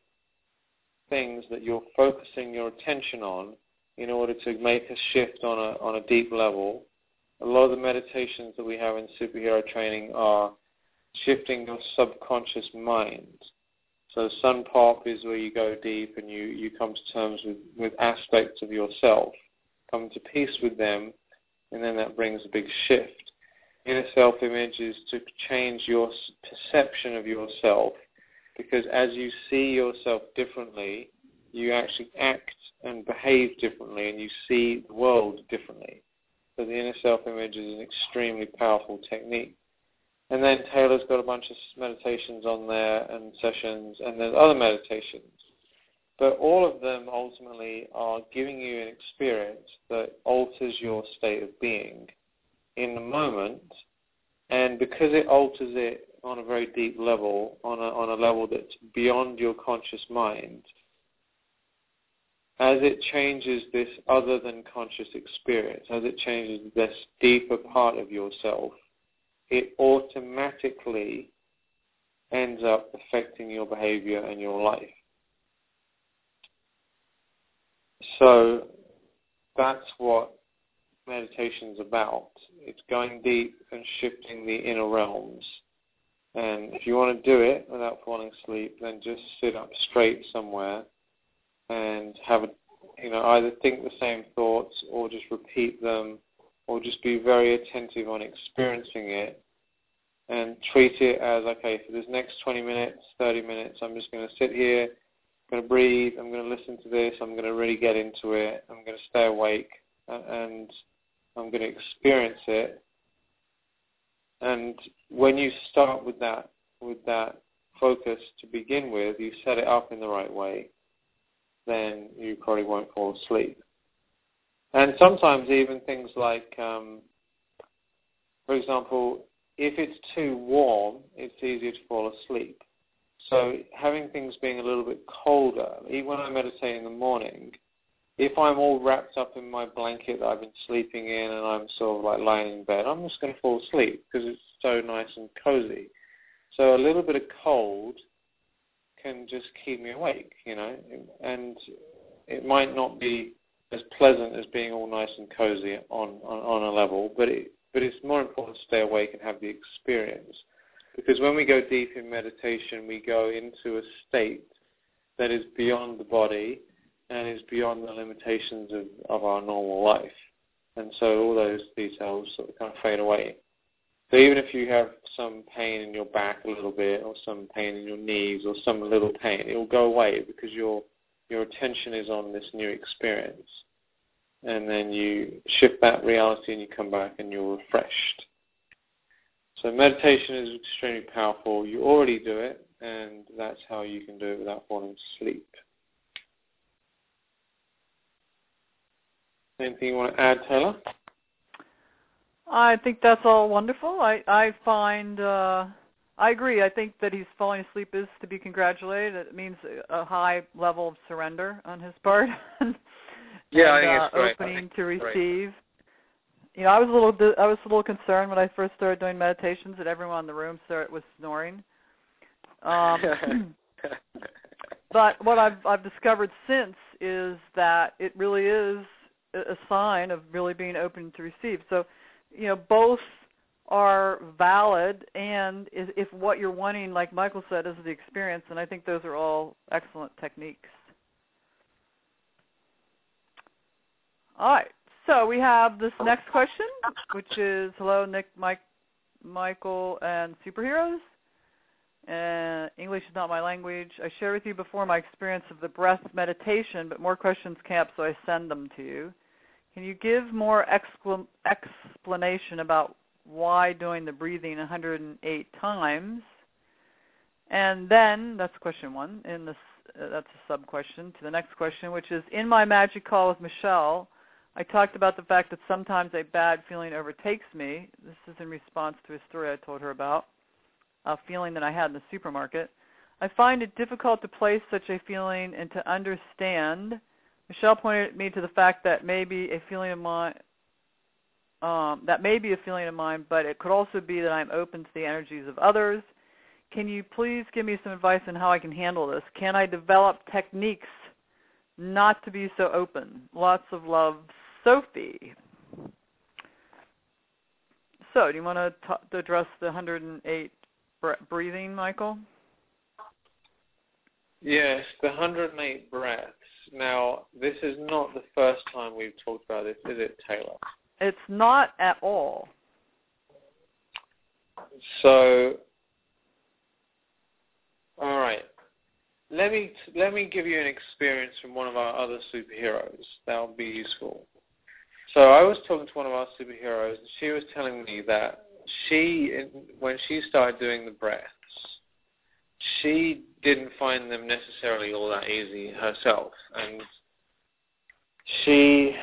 things that you're focusing your attention on in order to make a shift on a deep level. A lot of the meditations that we have in superhero training are shifting your subconscious mind. So Sun Pop is where you go deep and you come to terms with aspects of yourself, come to peace with them, and then that brings a big shift. Inner self-image is to change your perception of yourself, because as you see yourself differently, you actually act and behave differently, and you see the world differently. So the inner self-image is an extremely powerful technique. And then Taylor's got a bunch of meditations on there and sessions, and there's other meditations. But all of them ultimately are giving you an experience that alters your state of being in the moment. And because it alters it on a very deep level, on a level that's beyond your conscious mind, as it changes this other than conscious experience, as it changes this deeper part of yourself, it automatically ends up affecting your behavior and your life. So that's what meditation's about. It's going deep and shifting the inner realms. And if you want to do it without falling asleep, then just sit up straight somewhere and have a either think the same thoughts or just repeat them, or just be very attentive on experiencing it and treat it as, okay, for this next 20 minutes, 30 minutes, I'm just going to sit here, I'm going to breathe, I'm going to listen to this, I'm going to really get into it, I'm going to stay awake, and I'm going to experience it. And when you start with that focus to begin with, you set it up in the right way, then you probably won't fall asleep. And sometimes even things like, for example, if it's too warm, it's easier to fall asleep. So having things being a little bit colder, even when I meditate in the morning, if I'm all wrapped up in my blanket that I've been sleeping in and I'm sort of like lying in bed, I'm just going to fall asleep because it's so nice and cozy. So a little bit of cold can just keep me awake, and it might not be as pleasant as being all nice and cozy on a level, but it's more important to stay awake and have the experience. Because when we go deep in meditation, we go into a state that is beyond the body and is beyond the limitations of our normal life. And so all those details sort of kind of fade away. So even if you have some pain in your back a little bit, or some pain in your knees, or some little pain, it will go away because your attention is on this new experience. And then you shift that reality and you come back and you're refreshed. So meditation is extremely powerful. You already do it, and that's how you can do it without falling asleep. Anything you want to add, Taylor? I think that's all wonderful. I find, I agree. I think that he's falling asleep is to be congratulated. It means a high level of surrender on his part. Yeah, I think it's great. Opening to receive. I was a little concerned when I first started doing meditations that everyone in the room was snoring. But what I've discovered since is that it really is a sign of really being open to receive. So, both are valid, and if what you're wanting, like Michael said, is the experience, and I think those are all excellent techniques. All right, so we have this next question, which is, hello, Nick, Michael, and superheroes. English is not my language. I shared with you before my experience of the breath meditation, but more questions came up, so I send them to you. Can you give more explanation about why doing the breathing 108 times? And then, that's question one, that's a sub-question to the next question, which is, in my magic call with Michelle, I talked about the fact that sometimes a bad feeling overtakes me. This is in response to a story I told her about, a feeling that I had in the supermarket. I find it difficult to place such a feeling and to understand. Michelle pointed me to the fact that maybe a feeling of mine, but it could also be that I'm open to the energies of others. Can you please give me some advice on how I can handle this? Can I develop techniques not to be so open? Lots of love, Sophie. So, do you want to address the 108 breathing, Michael? Yes, the 108 breaths. Now, this is not the first time we've talked about this, is it, Taylor? It's not at all. So, all right. Let me give you an experience from one of our other superheroes. That will be useful. So I was talking to one of our superheroes, and she was telling me that when she started doing the breaths, she didn't find them necessarily all that easy herself. And she,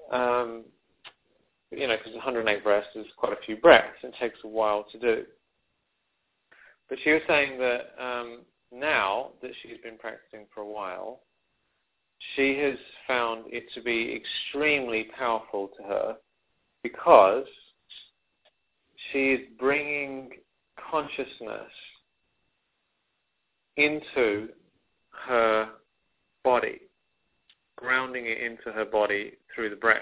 because 108 breaths is quite a few breaths, it takes a while to do. But she was saying that now that she's been practicing for a while, she has found it to be extremely powerful to her because she is bringing consciousness into her body, grounding it into her body through the breath.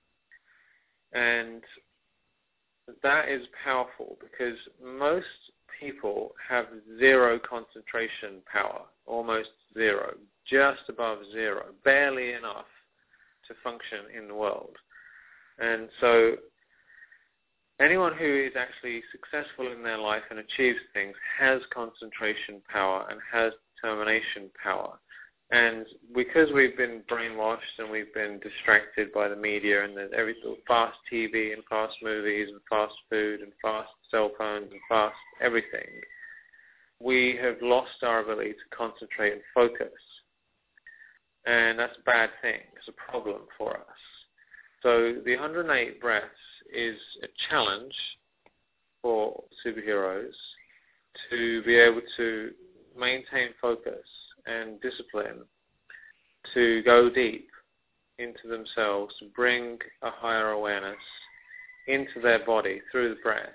And that is powerful because most people have zero concentration power, almost zero, just above zero, barely enough to function in the world. And so anyone who is actually successful in their life and achieves things has concentration power and has determination power. And because we've been brainwashed and we've been distracted by the media and there's everything, fast TV and fast movies and fast food and fast cell phones and fast everything, we have lost our ability to concentrate and focus. And that's a bad thing. It's a problem for us. So the 108 breaths is a challenge for superheroes to be able to maintain focus and discipline, to go deep into themselves, to bring a higher awareness into their body through the breath.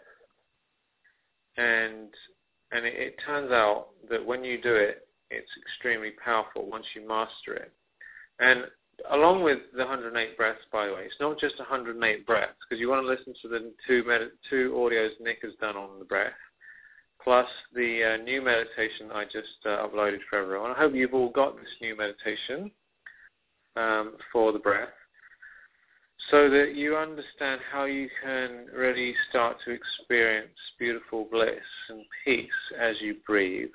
And it turns out that when you do it, it's extremely powerful once you master it. And along with the 108 breaths, by the way, it's not just 108 breaths, because you want to listen to the two audios Nick has done on the breath, plus the new meditation I just uploaded for everyone. I hope you've all got this new meditation for the breath, so that you understand how you can really start to experience beautiful bliss and peace as you breathe,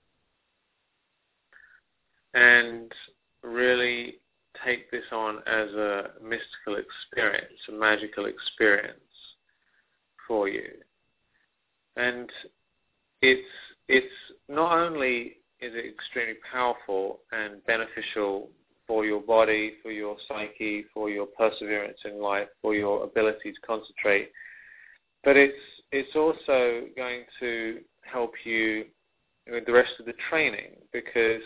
and really take this on as a mystical experience, a magical experience for you. And it's not only is it extremely powerful and beneficial for your body, for your psyche, for your perseverance in life, for your ability to concentrate, but it's also going to help you with the rest of the training, because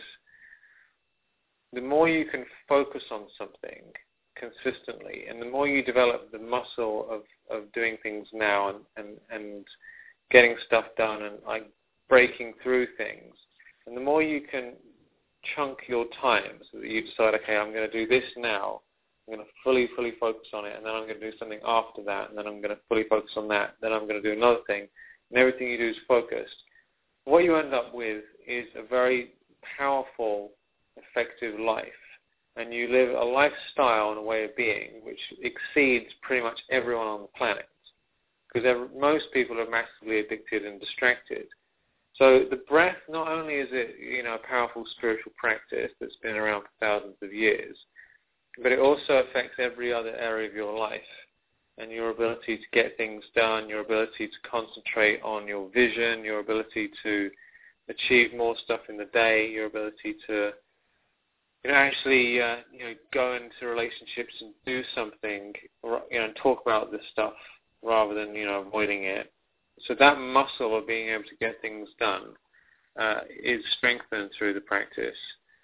the more you can focus on something consistently, and the more you develop the muscle of doing things now and getting stuff done and like breaking through things, and the more you can chunk your time so that you decide, okay, I'm going to do this now, I'm going to fully focus on it, and then I'm going to do something after that, and then I'm going to fully focus on that, then I'm going to do another thing, and everything you do is focused. What you end up with is a very powerful, effective life, and you live a lifestyle and a way of being which exceeds pretty much everyone on the planet, because most people are massively addicted and distracted. So the breath, not only is it a powerful spiritual practice that's been around for thousands of years, but it also affects every other area of your life, and your ability to get things done, your ability to concentrate on your vision, your ability to achieve more stuff in the day, your ability to actually go into relationships and do something, and talk about this stuff rather than avoiding it. So that muscle of being able to get things done is strengthened through the practice.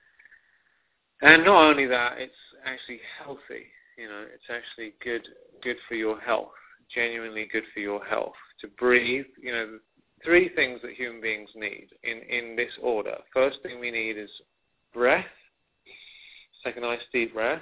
And not only that, it's actually healthy. It's actually good for your health, genuinely good for your health. To breathe, three things that human beings need in this order. First thing we need is breath. Take a nice deep breath.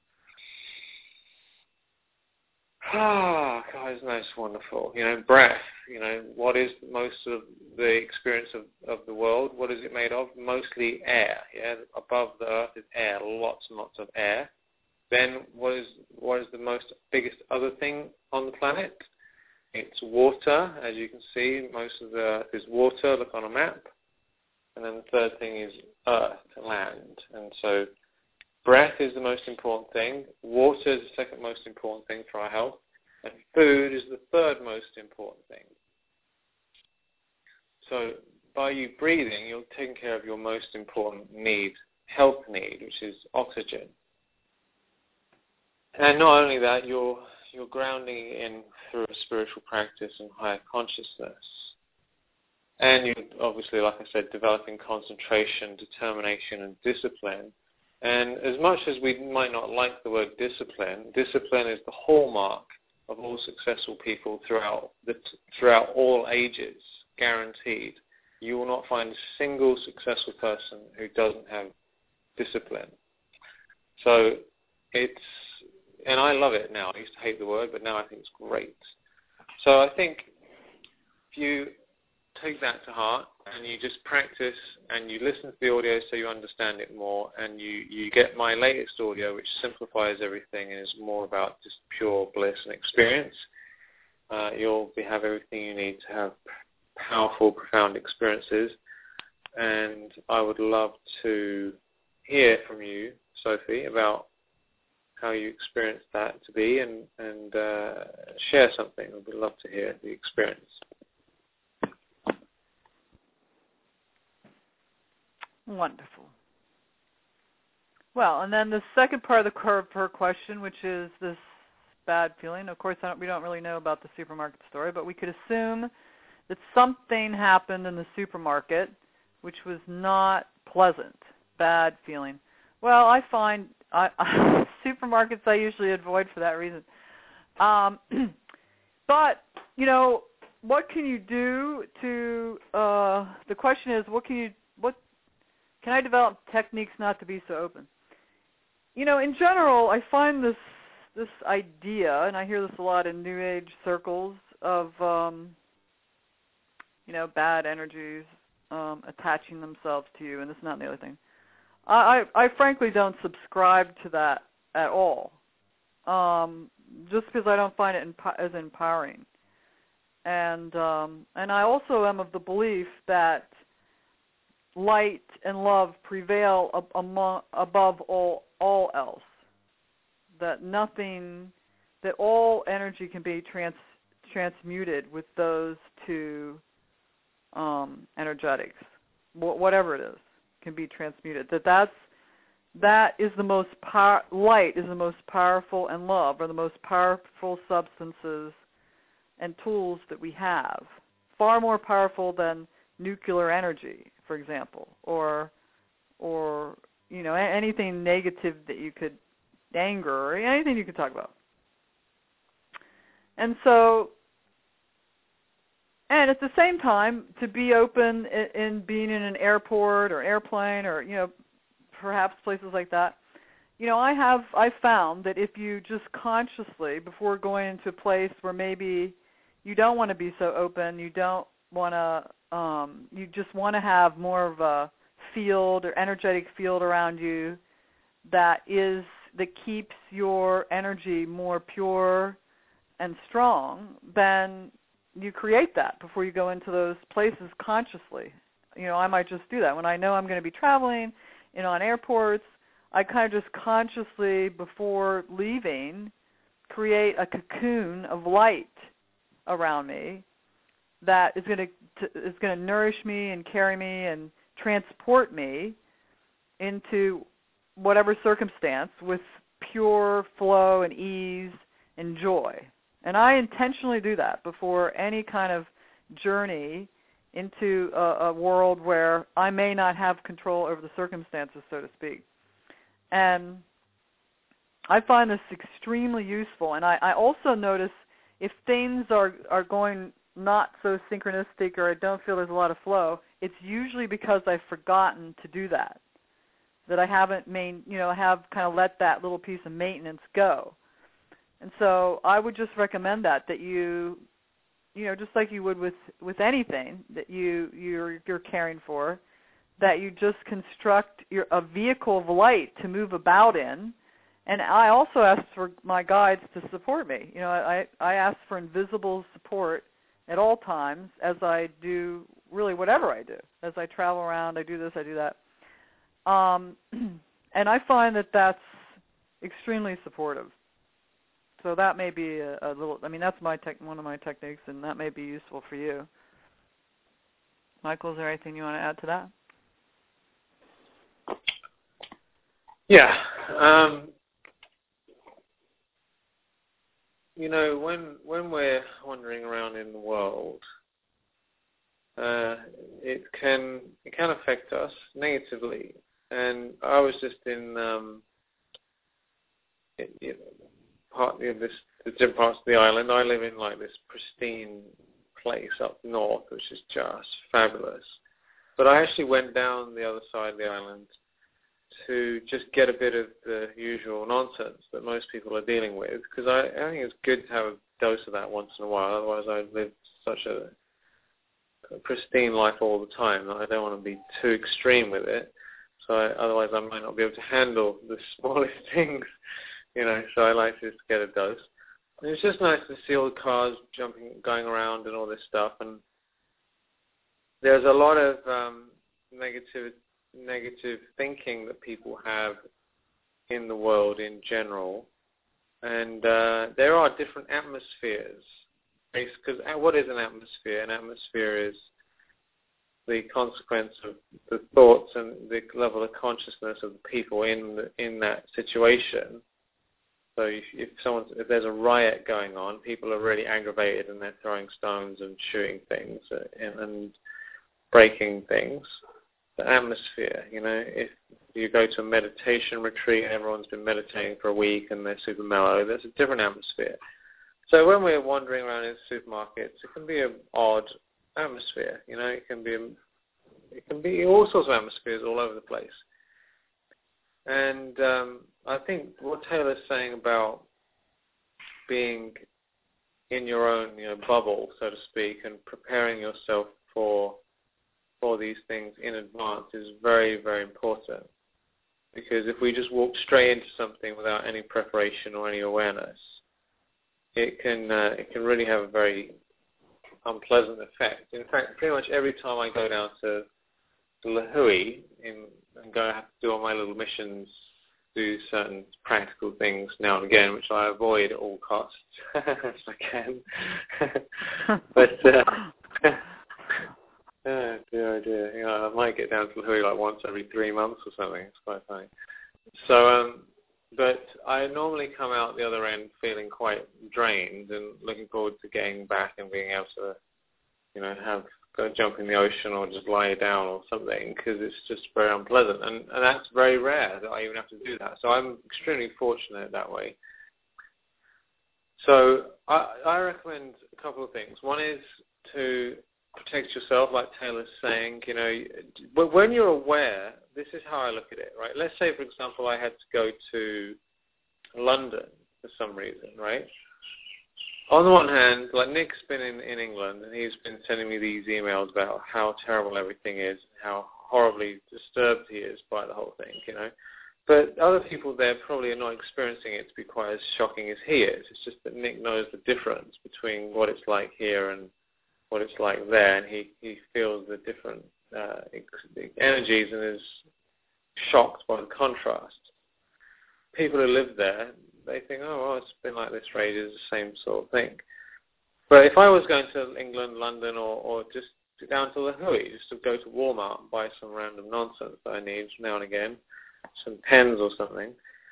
God, isn't that wonderful? Breath, what is most of the experience of the world? What is it made of? Mostly air, Above the earth is air, lots and lots of air. Then what is the biggest other thing on the planet? It's water. As you can see, most of the earth is water. Look on a map. And then the third thing is earth, land. And so breath is the most important thing. Water is the second most important thing for our health. And food is the third most important thing. So by you breathing, you're taking care of your most important need, health need, which is oxygen. And not only that, you're grounding in through a spiritual practice and higher consciousness. And you obviously, like I said, developing concentration, determination, and discipline. And as much as we might not like the word discipline, discipline is the hallmark of all successful people throughout all ages, guaranteed. You will not find a single successful person who doesn't have discipline. So and I love it now. I used to hate the word, but now I think it's great. So I think if you take that to heart, and you just practice, and you listen to the audio so you understand it more, and you get my latest audio, which simplifies everything and is more about just pure bliss and experience. You'll have everything you need to have powerful, profound experiences, and I would love to hear from you, Sophie, about how you experienced that to be, and share something. I would love to hear the experience. Wonderful. Well, and then the second part of the curve per question, which is this bad feeling. Of course, we don't really know about the supermarket story, but we could assume that something happened in the supermarket which was not pleasant, bad feeling. Well, I find supermarkets I usually avoid for that reason. But, what can you do to, the question is, can I develop techniques not to be so open? In general, I find this idea, and I hear this a lot in New Age circles, of, bad energies attaching themselves to you, and this, and that, and the other thing. I frankly don't subscribe to that at all, just because I don't find it as empowering. And I also am of the belief that light and love prevail above all else. That all energy can be transmuted with those two energetics, whatever it is, can be transmuted. That is the most light is the most powerful, and love are the most powerful substances and tools that we have. Far more powerful than nuclear energy, for example, or anything negative that you could anger, or anything you could talk about. And so, and at the same time, to be open in being in an airport or airplane or perhaps places like that. I found that if you just consciously, before going into a place where maybe you don't want to be so open, you don't want to, you just want to have more of a field or energetic field around you that keeps your energy more pure and strong, then you create that before you go into those places consciously. I might just do that. When I know I'm going to be traveling, on airports, I kind of just consciously, before leaving, create a cocoon of light around me that is going to nourish me and carry me and transport me into whatever circumstance with pure flow and ease and joy. And I intentionally do that before any kind of journey into a world where I may not have control over the circumstances, so to speak. And I find this extremely useful. And I also notice if things are going not so synchronistic, or I don't feel there's a lot of flow, it's usually because I've forgotten to do that I haven't I have kind of let that little piece of maintenance go. And so I would just recommend that you, just like you would with anything that you're caring for, that you just construct a vehicle of light to move about in. And I also ask for my guides to support me. I ask for invisible support at all times as I do really whatever I do. As I travel around, I do this, I do that. And I find that that's extremely supportive. So that may be a little, that's one of my techniques, and that may be useful for you. Michael, is there anything you want to add to that? Yeah. When we're wandering around in the world, it can affect us negatively. And I was just in partly of the different parts of the island. I live in this pristine place up north, which is just fabulous. But I actually went down the other side of the island to just get a bit of the usual nonsense that most people are dealing with, because I think it's good to have a dose of that once in a while. Otherwise, I'd live such pristine life all the time. I don't want to be too extreme with it. So otherwise I might not be able to handle the smallest things, so I like to just get a dose. And it's just nice to see all the cars going around and all this stuff. And there's a lot of negative thinking that people have in the world in general. And there are different atmospheres. Because what is an atmosphere? An atmosphere is the consequence of the thoughts and the level of consciousness of the people in that situation. So if there's a riot going on, people are really aggravated and they're throwing stones and shooting things and breaking things. The atmosphere, if you go to a meditation retreat and everyone's been meditating for a week and they're super mellow, there's a different atmosphere. So when we're wandering around in supermarkets, it can be an odd atmosphere. It can be all sorts of atmospheres all over the place. And I think what Taylor's saying about being in your own bubble, so to speak, and preparing yourself for these things in advance is very, very important. Because if we just walk straight into something without any preparation or any awareness, it can really have a very unpleasant effect. In fact, pretty much every time I go down to Lahui and have to do all my little missions, do certain practical things now and again, which I avoid at all costs as I can. But dear. I might get down to Lahui like once every 3 months or something. It's quite funny. So, but I normally come out the other end feeling quite drained and looking forward to getting back and being able to, go jump in the ocean or just lie down or something, because it's just very unpleasant. And that's very rare that I even have to do that. So I'm extremely fortunate that way. So I recommend a couple of things. One is to protect yourself, like Taylor's saying. But when you're aware, this is how I look at it, right? Let's say, for example, I had to go to London for some reason, right? On the one hand, like Nick's been in England, and he's been sending me these emails about how terrible everything is, how horribly disturbed he is by the whole thing, But other people there probably are not experiencing it to be quite as shocking as he is. It's just that Nick knows the difference between what it's like here and what it's like there, and he feels the different energies and is shocked by the contrast. People who live there, they think, it's been like this for ages, the same sort of thing. But if I was going to England, London, or just down to Lahui, just to go to Walmart and buy some random nonsense that I need now and again, some pens or something,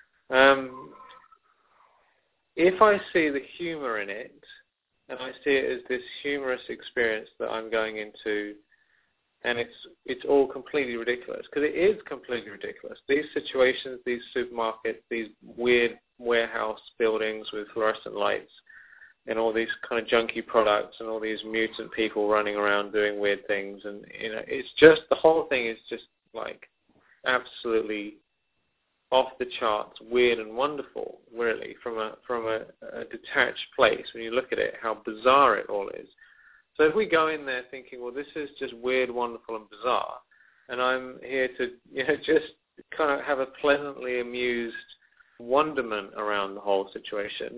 if I see the humor in it, and I see it as this humorous experience that I'm going into, and it's all completely ridiculous, because it is completely ridiculous. These situations, these supermarkets, these weird warehouse buildings with fluorescent lights and all these kind of junky products and all these mutant people running around doing weird things, and it's just, the whole thing is just like absolutely off the charts, weird and wonderful, really, from a detached place. When you look at it, how bizarre it all is. So if we go in there thinking, well, this is just weird, wonderful, and bizarre, and I'm here to just kind of have a pleasantly amused wonderment around the whole situation,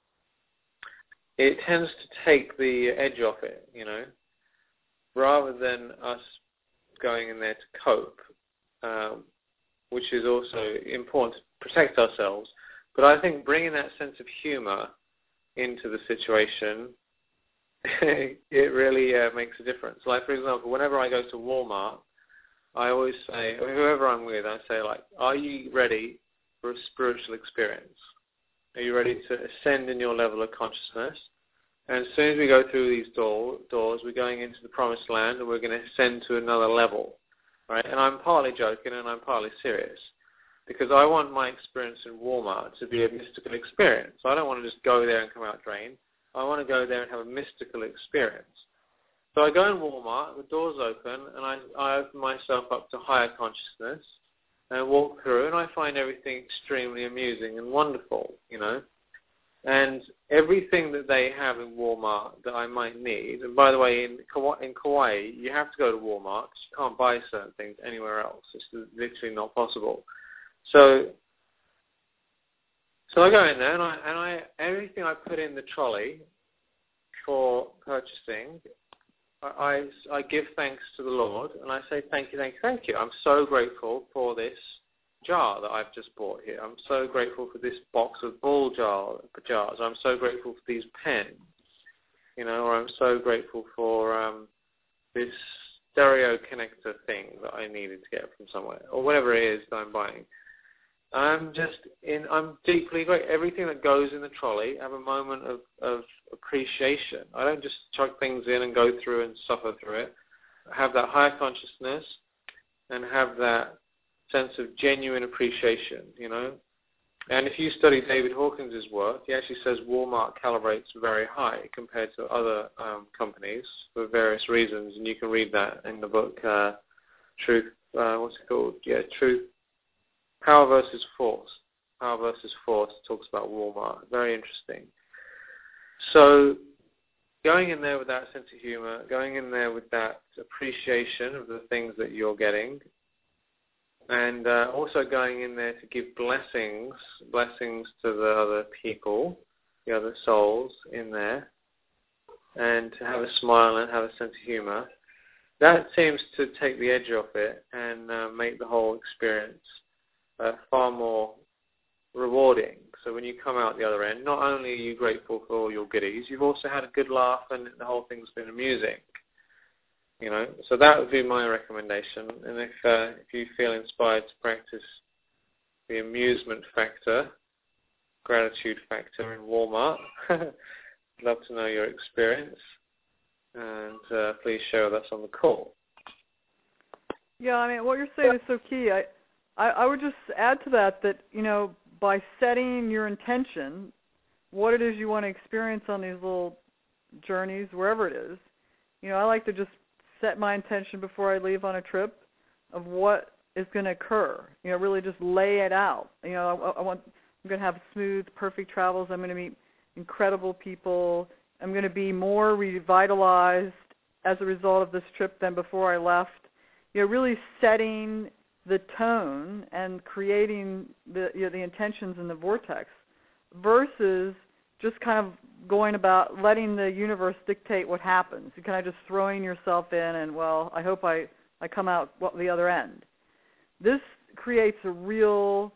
it tends to take the edge off it, rather than us going in there to cope, which is also important to protect ourselves. But I think bringing that sense of humor into the situation, it really makes a difference. Like, for example, whenever I go to Walmart, I always say, whoever I'm with, I say, like, are you ready for a spiritual experience? Are you ready to ascend in your level of consciousness? And as soon as we go through these doors, we're going into the promised land, and we're going to ascend to another level, right? And I'm partly joking and I'm partly serious, because I want my experience in Walmart to be a mystical experience. I don't want to just go there and come out drained. I want to go there and have a mystical experience. So I go in Walmart, the doors open, and I open myself up to higher consciousness and walk through, and I find everything extremely amusing and wonderful, And everything that they have in Walmart that I might need, and by the way, in Kauai, you have to go to Walmart. You can't buy certain things anywhere else. It's literally not possible. So I go in there, and I everything I put in the trolley for purchasing, I give thanks to the Lord, and I say, thank you, thank you, thank you. I'm so grateful for this jar that I've just bought here. I'm so grateful for this box of ball jars. I'm so grateful for these pens, or I'm so grateful for this stereo connector thing that I needed to get from somewhere, or whatever it is that I'm buying. I'm deeply grateful. Everything that goes in the trolley, I have a moment of appreciation. I don't just chuck things in and go through and suffer through it. I have that higher consciousness and have that sense of genuine appreciation, And if you study David Hawkins' work, he actually says Walmart calibrates very high compared to other companies for various reasons, and you can read that in the book Truth. What's it called? Yeah, Truth. Power versus Force. Power versus Force talks about Walmart. Very interesting. So going in there with that sense of humor, going in there with that appreciation of the things that you're getting, and also going in there to give blessings to the other people, the other souls in there, and to have a smile and have a sense of humor. That seems to take the edge off it and make the whole experience far more rewarding. So when you come out the other end, not only are you grateful for all your goodies, you've also had a good laugh and the whole thing's been amusing. So that would be my recommendation. And if you feel inspired to practice the amusement factor, gratitude factor in Walmart, I'd love to know your experience. And please share with us on the call. Yeah, I mean, what you're saying is so key. I would just add to that, by setting your intention, what it is you want to experience on these little journeys, wherever it is, I like to just set my intention before I leave on a trip of what is going to occur. Really just lay it out. I'm going to have smooth, perfect travels. I'm going to meet incredible people. I'm going to be more revitalized as a result of this trip than before I left. Really setting the tone and creating the intentions in the vortex versus just kind of going about letting the universe dictate what happens. You're kind of just throwing yourself in and, well, I hope I come out the other end. This creates a real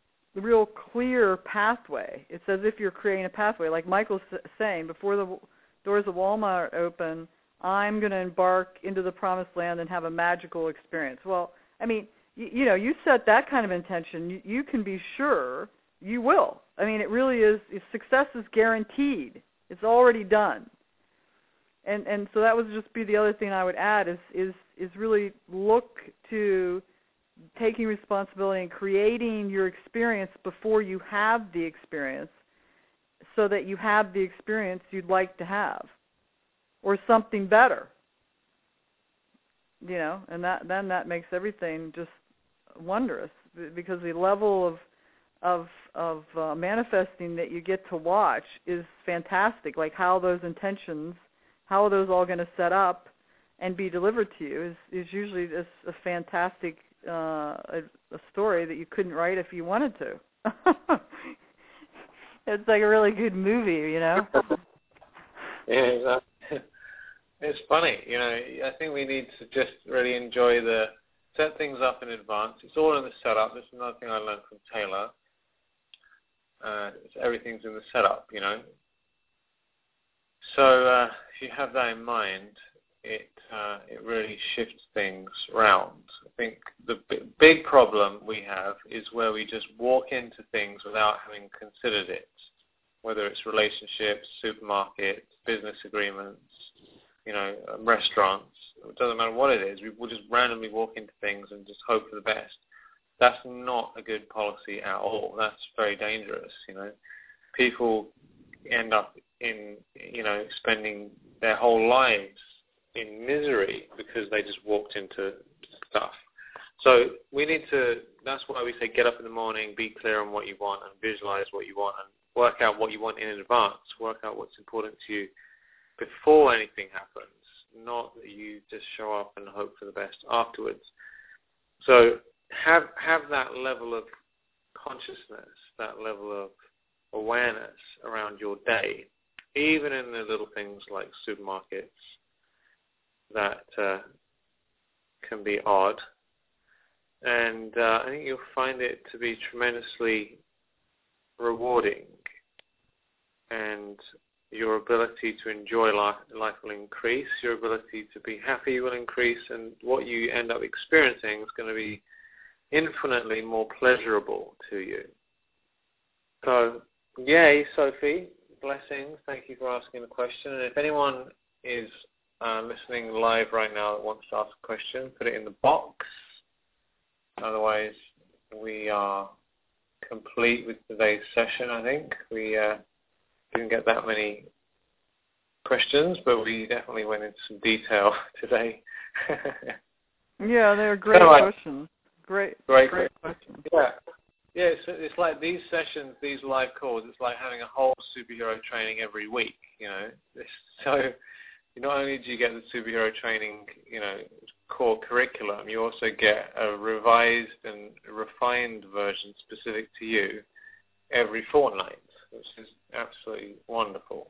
clear pathway. It's as if you're creating a pathway. Like Michael's saying, before the doors of Walmart open, I'm going to embark into the promised land and have a magical experience. Well, I mean, you set that kind of intention, you can be sure you will. I mean, it really is, success is guaranteed. It's already done. And so that would just be the other thing I would add is really look to taking responsibility and creating your experience before you have the experience so that you have the experience you'd like to have or something better. And that makes everything just wondrous, because the level of manifesting that you get to watch is fantastic. Like how those intentions, how are those all going to set up and be delivered to you is usually just a fantastic a story that you couldn't write if you wanted to. It's like a really good movie, Yeah, exactly. It's funny, I think we need to just really enjoy set things up in advance. It's all in the setup. This is another thing I learned from Taylor. Everything's in the setup, So if you have that in mind, it really shifts things around. I think the big problem we have is where we just walk into things without having considered it, whether it's relationships, supermarkets, business agreements, restaurants. It doesn't matter what it is. We'll just randomly walk into things and just hope for the best. That's not a good policy at all. That's very dangerous, People end up in, spending their whole lives in misery because they just walked into stuff. So we need to, that's why we say get up in the morning, be clear on what you want and visualize what you want and work out what you want in advance, work out what's important to you before anything happens, not that you just show up and hope for the best afterwards. So have that level of consciousness, that level of awareness around your day, even in the little things like supermarkets that can be odd. And I think you'll find it to be tremendously rewarding, and your ability to enjoy life will increase, your ability to be happy will increase, and what you end up experiencing is going to be infinitely more pleasurable to you. So, yay, Sophie. Blessings. Thank you for asking the question. And if anyone is listening live right now that wants to ask a question, put it in the box. Otherwise, we are complete with today's session, I think. We didn't get that many questions, but we definitely went into some detail today. Yeah, they're great questions. Great questions. Yeah, it's like these sessions, these live calls, it's like having a whole superhero training every week, you know. So not only do you get the superhero training, you know, core curriculum, you also get a revised and refined version specific to you every fortnight, which is absolutely wonderful.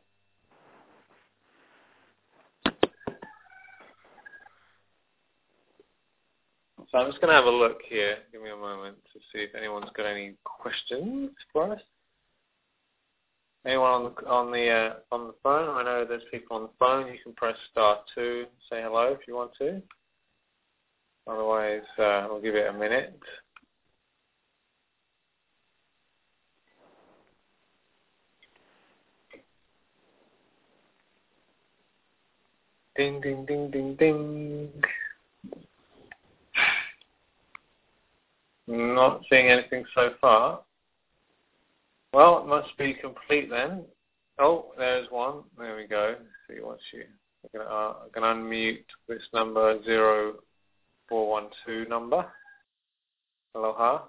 So I'm just going to have a look here. Give me a moment to see if anyone's got any questions for us. Anyone on the phone? I know there's people on the phone. You can press *2, say hello if you want to. Otherwise, we'll give it a minute. Ding, ding, ding, ding, ding. Not seeing anything so far. Well, it must be complete then. Oh, there's one. There we go. Let's see what I'm going to unmute this number 0412 number. Aloha.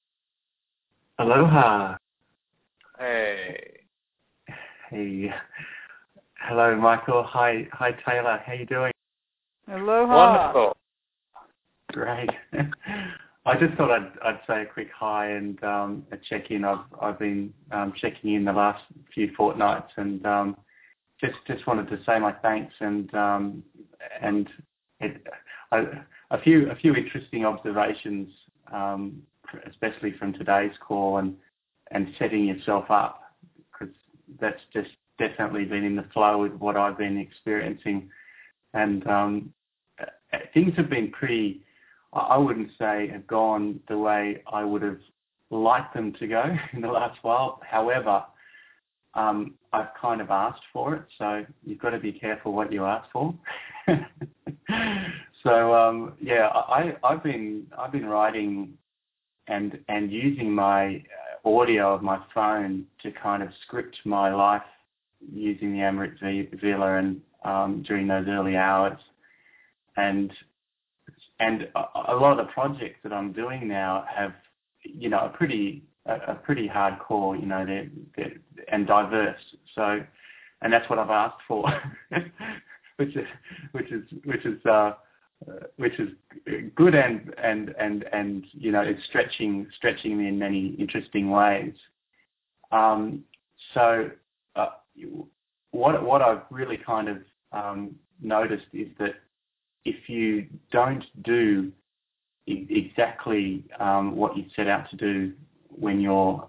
Aloha. Hey. Hey. Hello, Michael. Hi, Taylor. How you doing? Aloha. Wonderful. Great. I just thought I'd say a quick hi and a check-in. I've been checking in the last few fortnights, and just wanted to say my thanks and a few interesting observations, especially from today's call and setting yourself up, because that's just definitely been in the flow with what I've been experiencing, and things have been pretty. I wouldn't say have gone the way I would have liked them to go in the last while. However, I've kind of asked for it, so you've got to be careful what you ask for. So I've been writing and using my audio of my phone to kind of script my life using the Amrit Vila and during those early hours, and a lot of the projects that I'm doing now have, you know, a pretty hardcore, you know, they're and diverse. So, and that's what I've asked for, which is good and you know, it's stretching me in many interesting ways. So what I've really kind of noticed is that if you don't do exactly what you set out to do when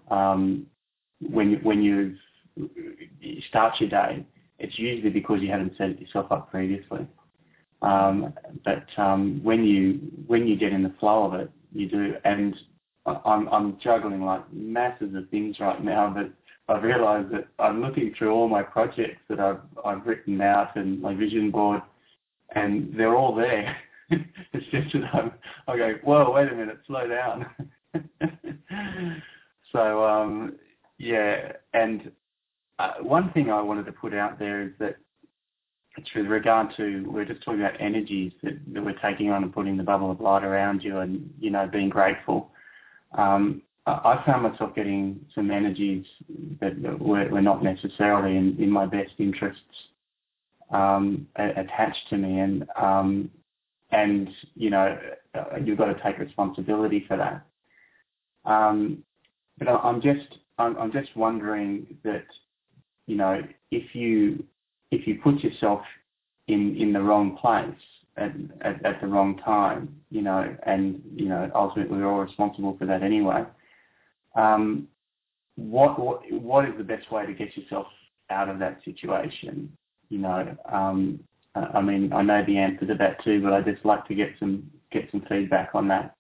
you start your day, it's usually because you haven't set yourself up previously. But when you get in the flow of it, you do. And I'm juggling like masses of things right now, but I've realised that I'm looking through all my projects that I've written out and my vision board, and they're all there. It's just that I go, whoa, wait a minute, slow down. So, and one thing I wanted to put out there is that it's with regard to, we're just talking about energies that we're taking on and putting the bubble of light around you and, you know, being grateful. I found myself getting some energies that were not necessarily in my best interests attached to me, and you know, you've got to take responsibility for that. But I'm just wondering that, you know, if you put yourself in the wrong place at the wrong time, you know, and you know, ultimately we're all responsible for that anyway. What is the best way to get yourself out of that situation? You know, I mean, I know the answer to that too, but I'd just like to get some feedback on that.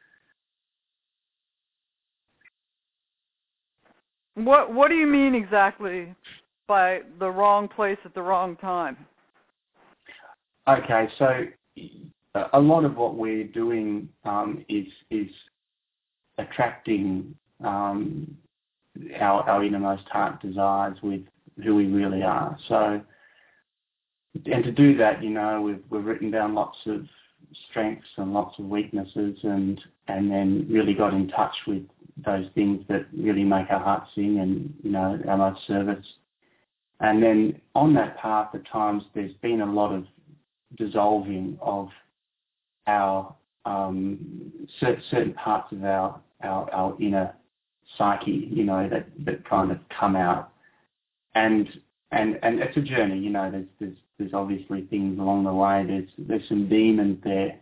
What do you mean exactly by the wrong place at the wrong time? Okay, so a lot of what we're doing is attracting our innermost heart desires with who we really are. So, and to do that, you know, we've written down lots of strengths and lots of weaknesses, and then really got in touch with those things that really make our heart sing and, you know, our most service. And then on that path, at times there's been a lot of dissolving of our certain parts of our inner psyche, you know, that kind of come out, and it's a journey, you know. There's obviously things along the way. There's some demons there.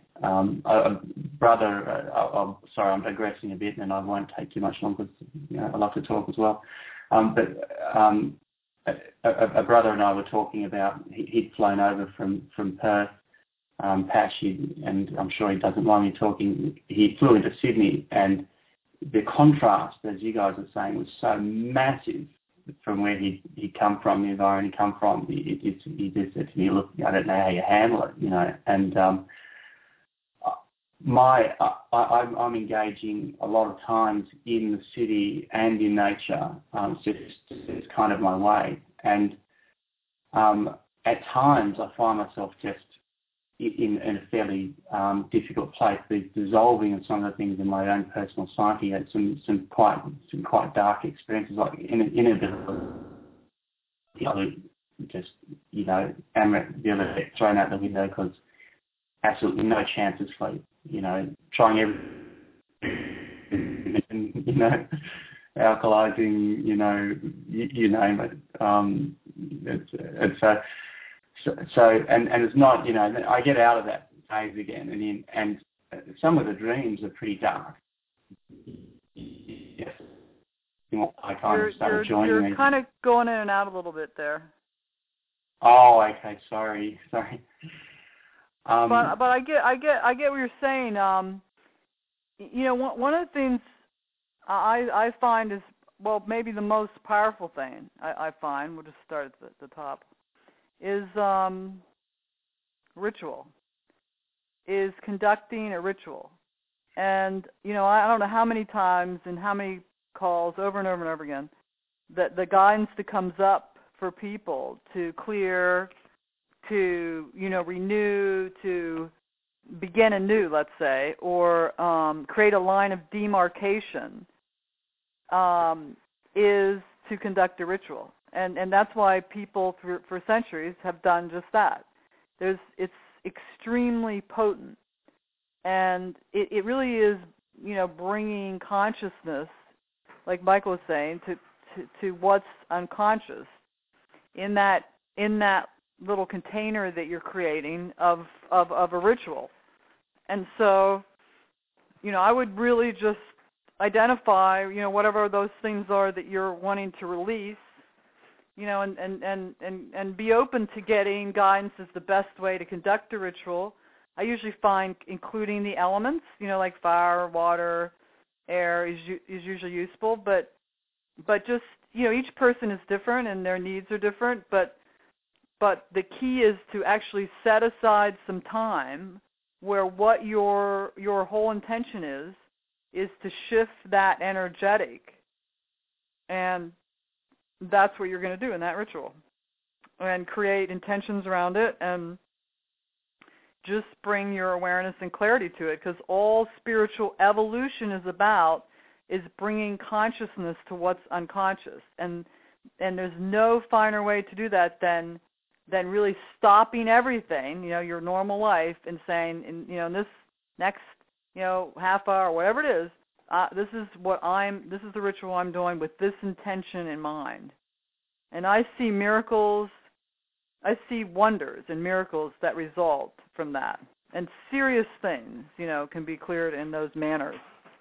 Sorry, I'm digressing a bit, and I won't take too much longer. You know, I love to talk as well. But a brother and I were talking about, he'd flown over from Perth, Pash, and I'm sure he doesn't mind me talking. He flew into Sydney, and the contrast, as you guys are saying, was so massive from where he'd come from, the environment he'd come from. He just said to me, look, I don't know how you handle it, you know. And I'm engaging a lot of times in the city and in nature. It's kind of my way. And at times I find myself just in a fairly difficult place. There's dissolving of some of the things in my own personal psyche. Had some quite dark experiences, like just, you know, the other thrown out the window because absolutely no chance of sleep. You know, trying everything, you know, alkalizing, you know, you name it. And it's not, you know, I get out of that phase again, and some of the dreams are pretty dark. Yes. I kind of started joining. You're kind of going in and out a little bit there. Oh, okay. Sorry. But I get what you're saying. You know, one of the things I find is, well, maybe the most powerful thing I find, we'll just start at the top, is ritual, is conducting a ritual. And, you know, I don't know how many times and how many calls over and over and over again that the guidance that comes up for people to clear, to, you know, renew, to begin anew, let's say, or create a line of demarcation is to conduct a ritual. And that's why people for centuries have done just that. It's extremely potent. And it really is, you know, bringing consciousness, like Michael was saying, to what's unconscious in that little container that you're creating of a ritual. And so, you know, I would really just identify, you know, whatever those things are that you're wanting to release, you know, and be open to getting guidance as the best way to conduct a ritual. I usually find including the elements, you know, like fire, water, air is usually useful, but just, you know, each person is different and their needs are different, but the key is to actually set aside some time where what your whole intention is to shift that energetic, and that's what you're going to do in that ritual, and create intentions around it, and just bring your awareness and clarity to it, because all spiritual evolution is about is bringing consciousness to what's unconscious. And there's no finer way to do that than really stopping everything, your normal life, and saying, in this next, half hour, whatever it is, this is the ritual I'm doing with this intention in mind. And I see miracles, I see wonders and miracles that result from that. And serious things, can be cleared in those manners.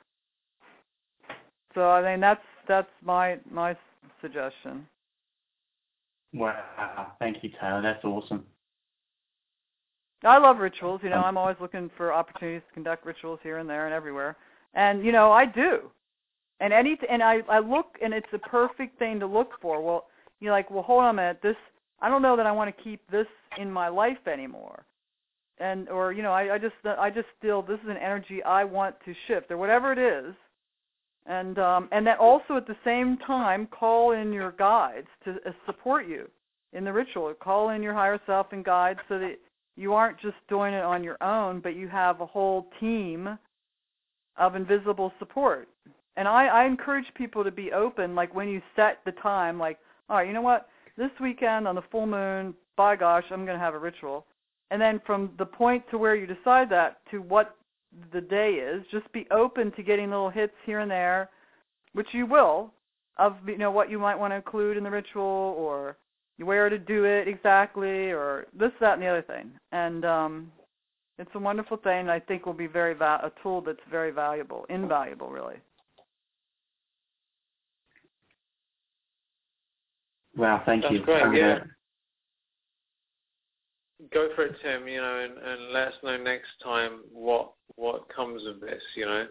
So I mean, that's my suggestion. Wow, thank you, Taylor. That's awesome. I love rituals. I'm always looking for opportunities to conduct rituals here and there and everywhere. And I do. And I look, and it's the perfect thing to look for. Well, hold on a minute. This, I don't know that I want to keep this in my life anymore. I just feel this is an energy I want to shift, or whatever it is. And then also at the same time, call in your guides to support you in the ritual. Call in your higher self and guides so that you aren't just doing it on your own, but you have a whole team of invisible support. And I encourage people to be open, like when you set the time, like, all right, you know what, this weekend on the full moon, by gosh, I'm going to have a ritual. And then from the point to where you decide that to what the day is, just be open to getting little hits here and there, which you will, of what you might want to include in the ritual, or where to do it exactly, or this, that, and the other thing. And it's a wonderful thing. I think will be a tool that's very invaluable, really. Wow, thank you. That's great. Yeah. Go for it, Tim. And let us know next time what comes of this.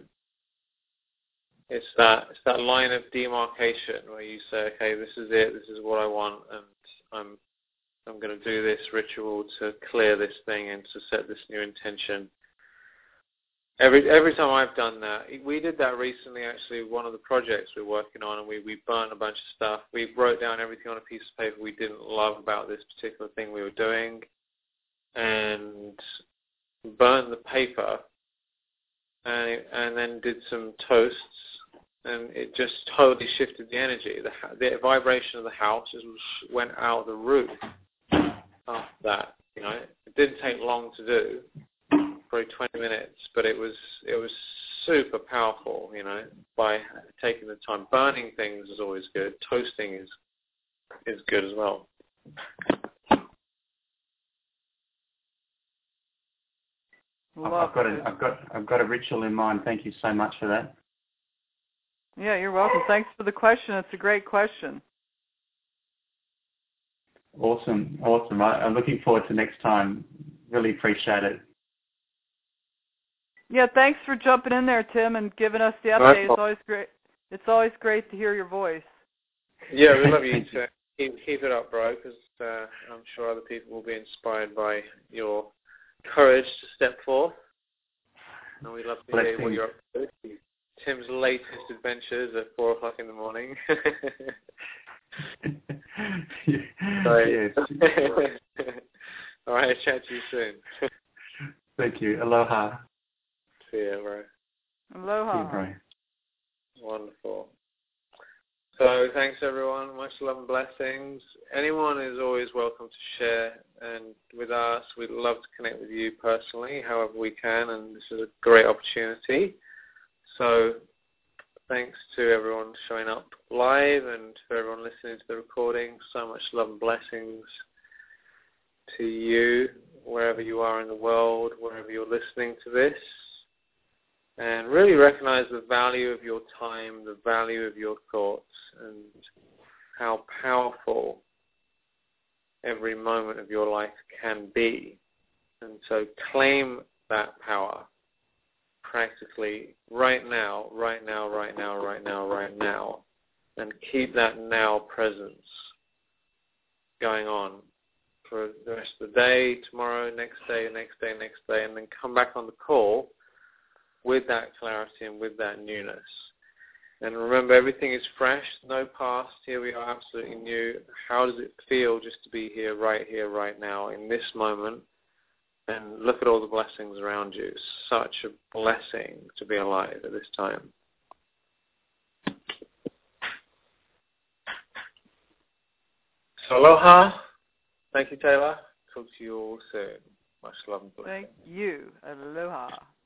It's that line of demarcation where you say, okay, this is it. This is what I want, and I'm going to do this ritual to clear this thing and to set this new intention. Every time I've done that, we did that recently. Actually, one of the projects we're working on, and we burnt a bunch of stuff. We wrote down everything on a piece of paper we didn't love about this particular thing we were doing, and burned the paper, and then did some toasts, and it just totally shifted the energy. The vibration of the house just went out the roof after that. It didn't take long to do, probably 20 minutes, but it was super powerful. By taking the time. Burning things is always good. Toasting is good as well. I've got a ritual in mind. Thank you so much for that. Yeah, you're welcome. Thanks for the question. It's a great question. Awesome. I'm looking forward to next time. Really appreciate it. Yeah, thanks for jumping in there, Tim, and giving us the update. It's always great. It's always great to hear your voice. Yeah, we love you to keep it up, bro, because I'm sure other people will be inspired by your courage to step forth. And we'd love to hear what you're up to. Tim's latest adventures at 4 o'clock in the morning. Yes. All right, I'll chat to you soon. Thank you. Aloha. See you, bro. Aloha. See you, bro. Wonderful. So thanks, everyone. Much love and blessings. Anyone is always welcome to share and with us. We'd love to connect with you personally, however we can, and this is a great opportunity. So thanks to everyone showing up live and for everyone listening to the recording. So much love and blessings to you, wherever you are in the world, wherever you're listening to this. And really recognize the value of your time, the value of your thoughts, and how powerful every moment of your life can be. And so claim that power practically right now, and keep that now presence going on for the rest of the day, tomorrow, next day, and then come back on the call with that clarity and with that newness. And remember, everything is fresh, no past. Here we are, absolutely new. How does it feel just to be here, right now, in this moment? And look at all the blessings around you. Such a blessing to be alive at this time. So aloha. Thank you, Taylor. Talk to you all soon. Much love and blessings. Thank you. Aloha.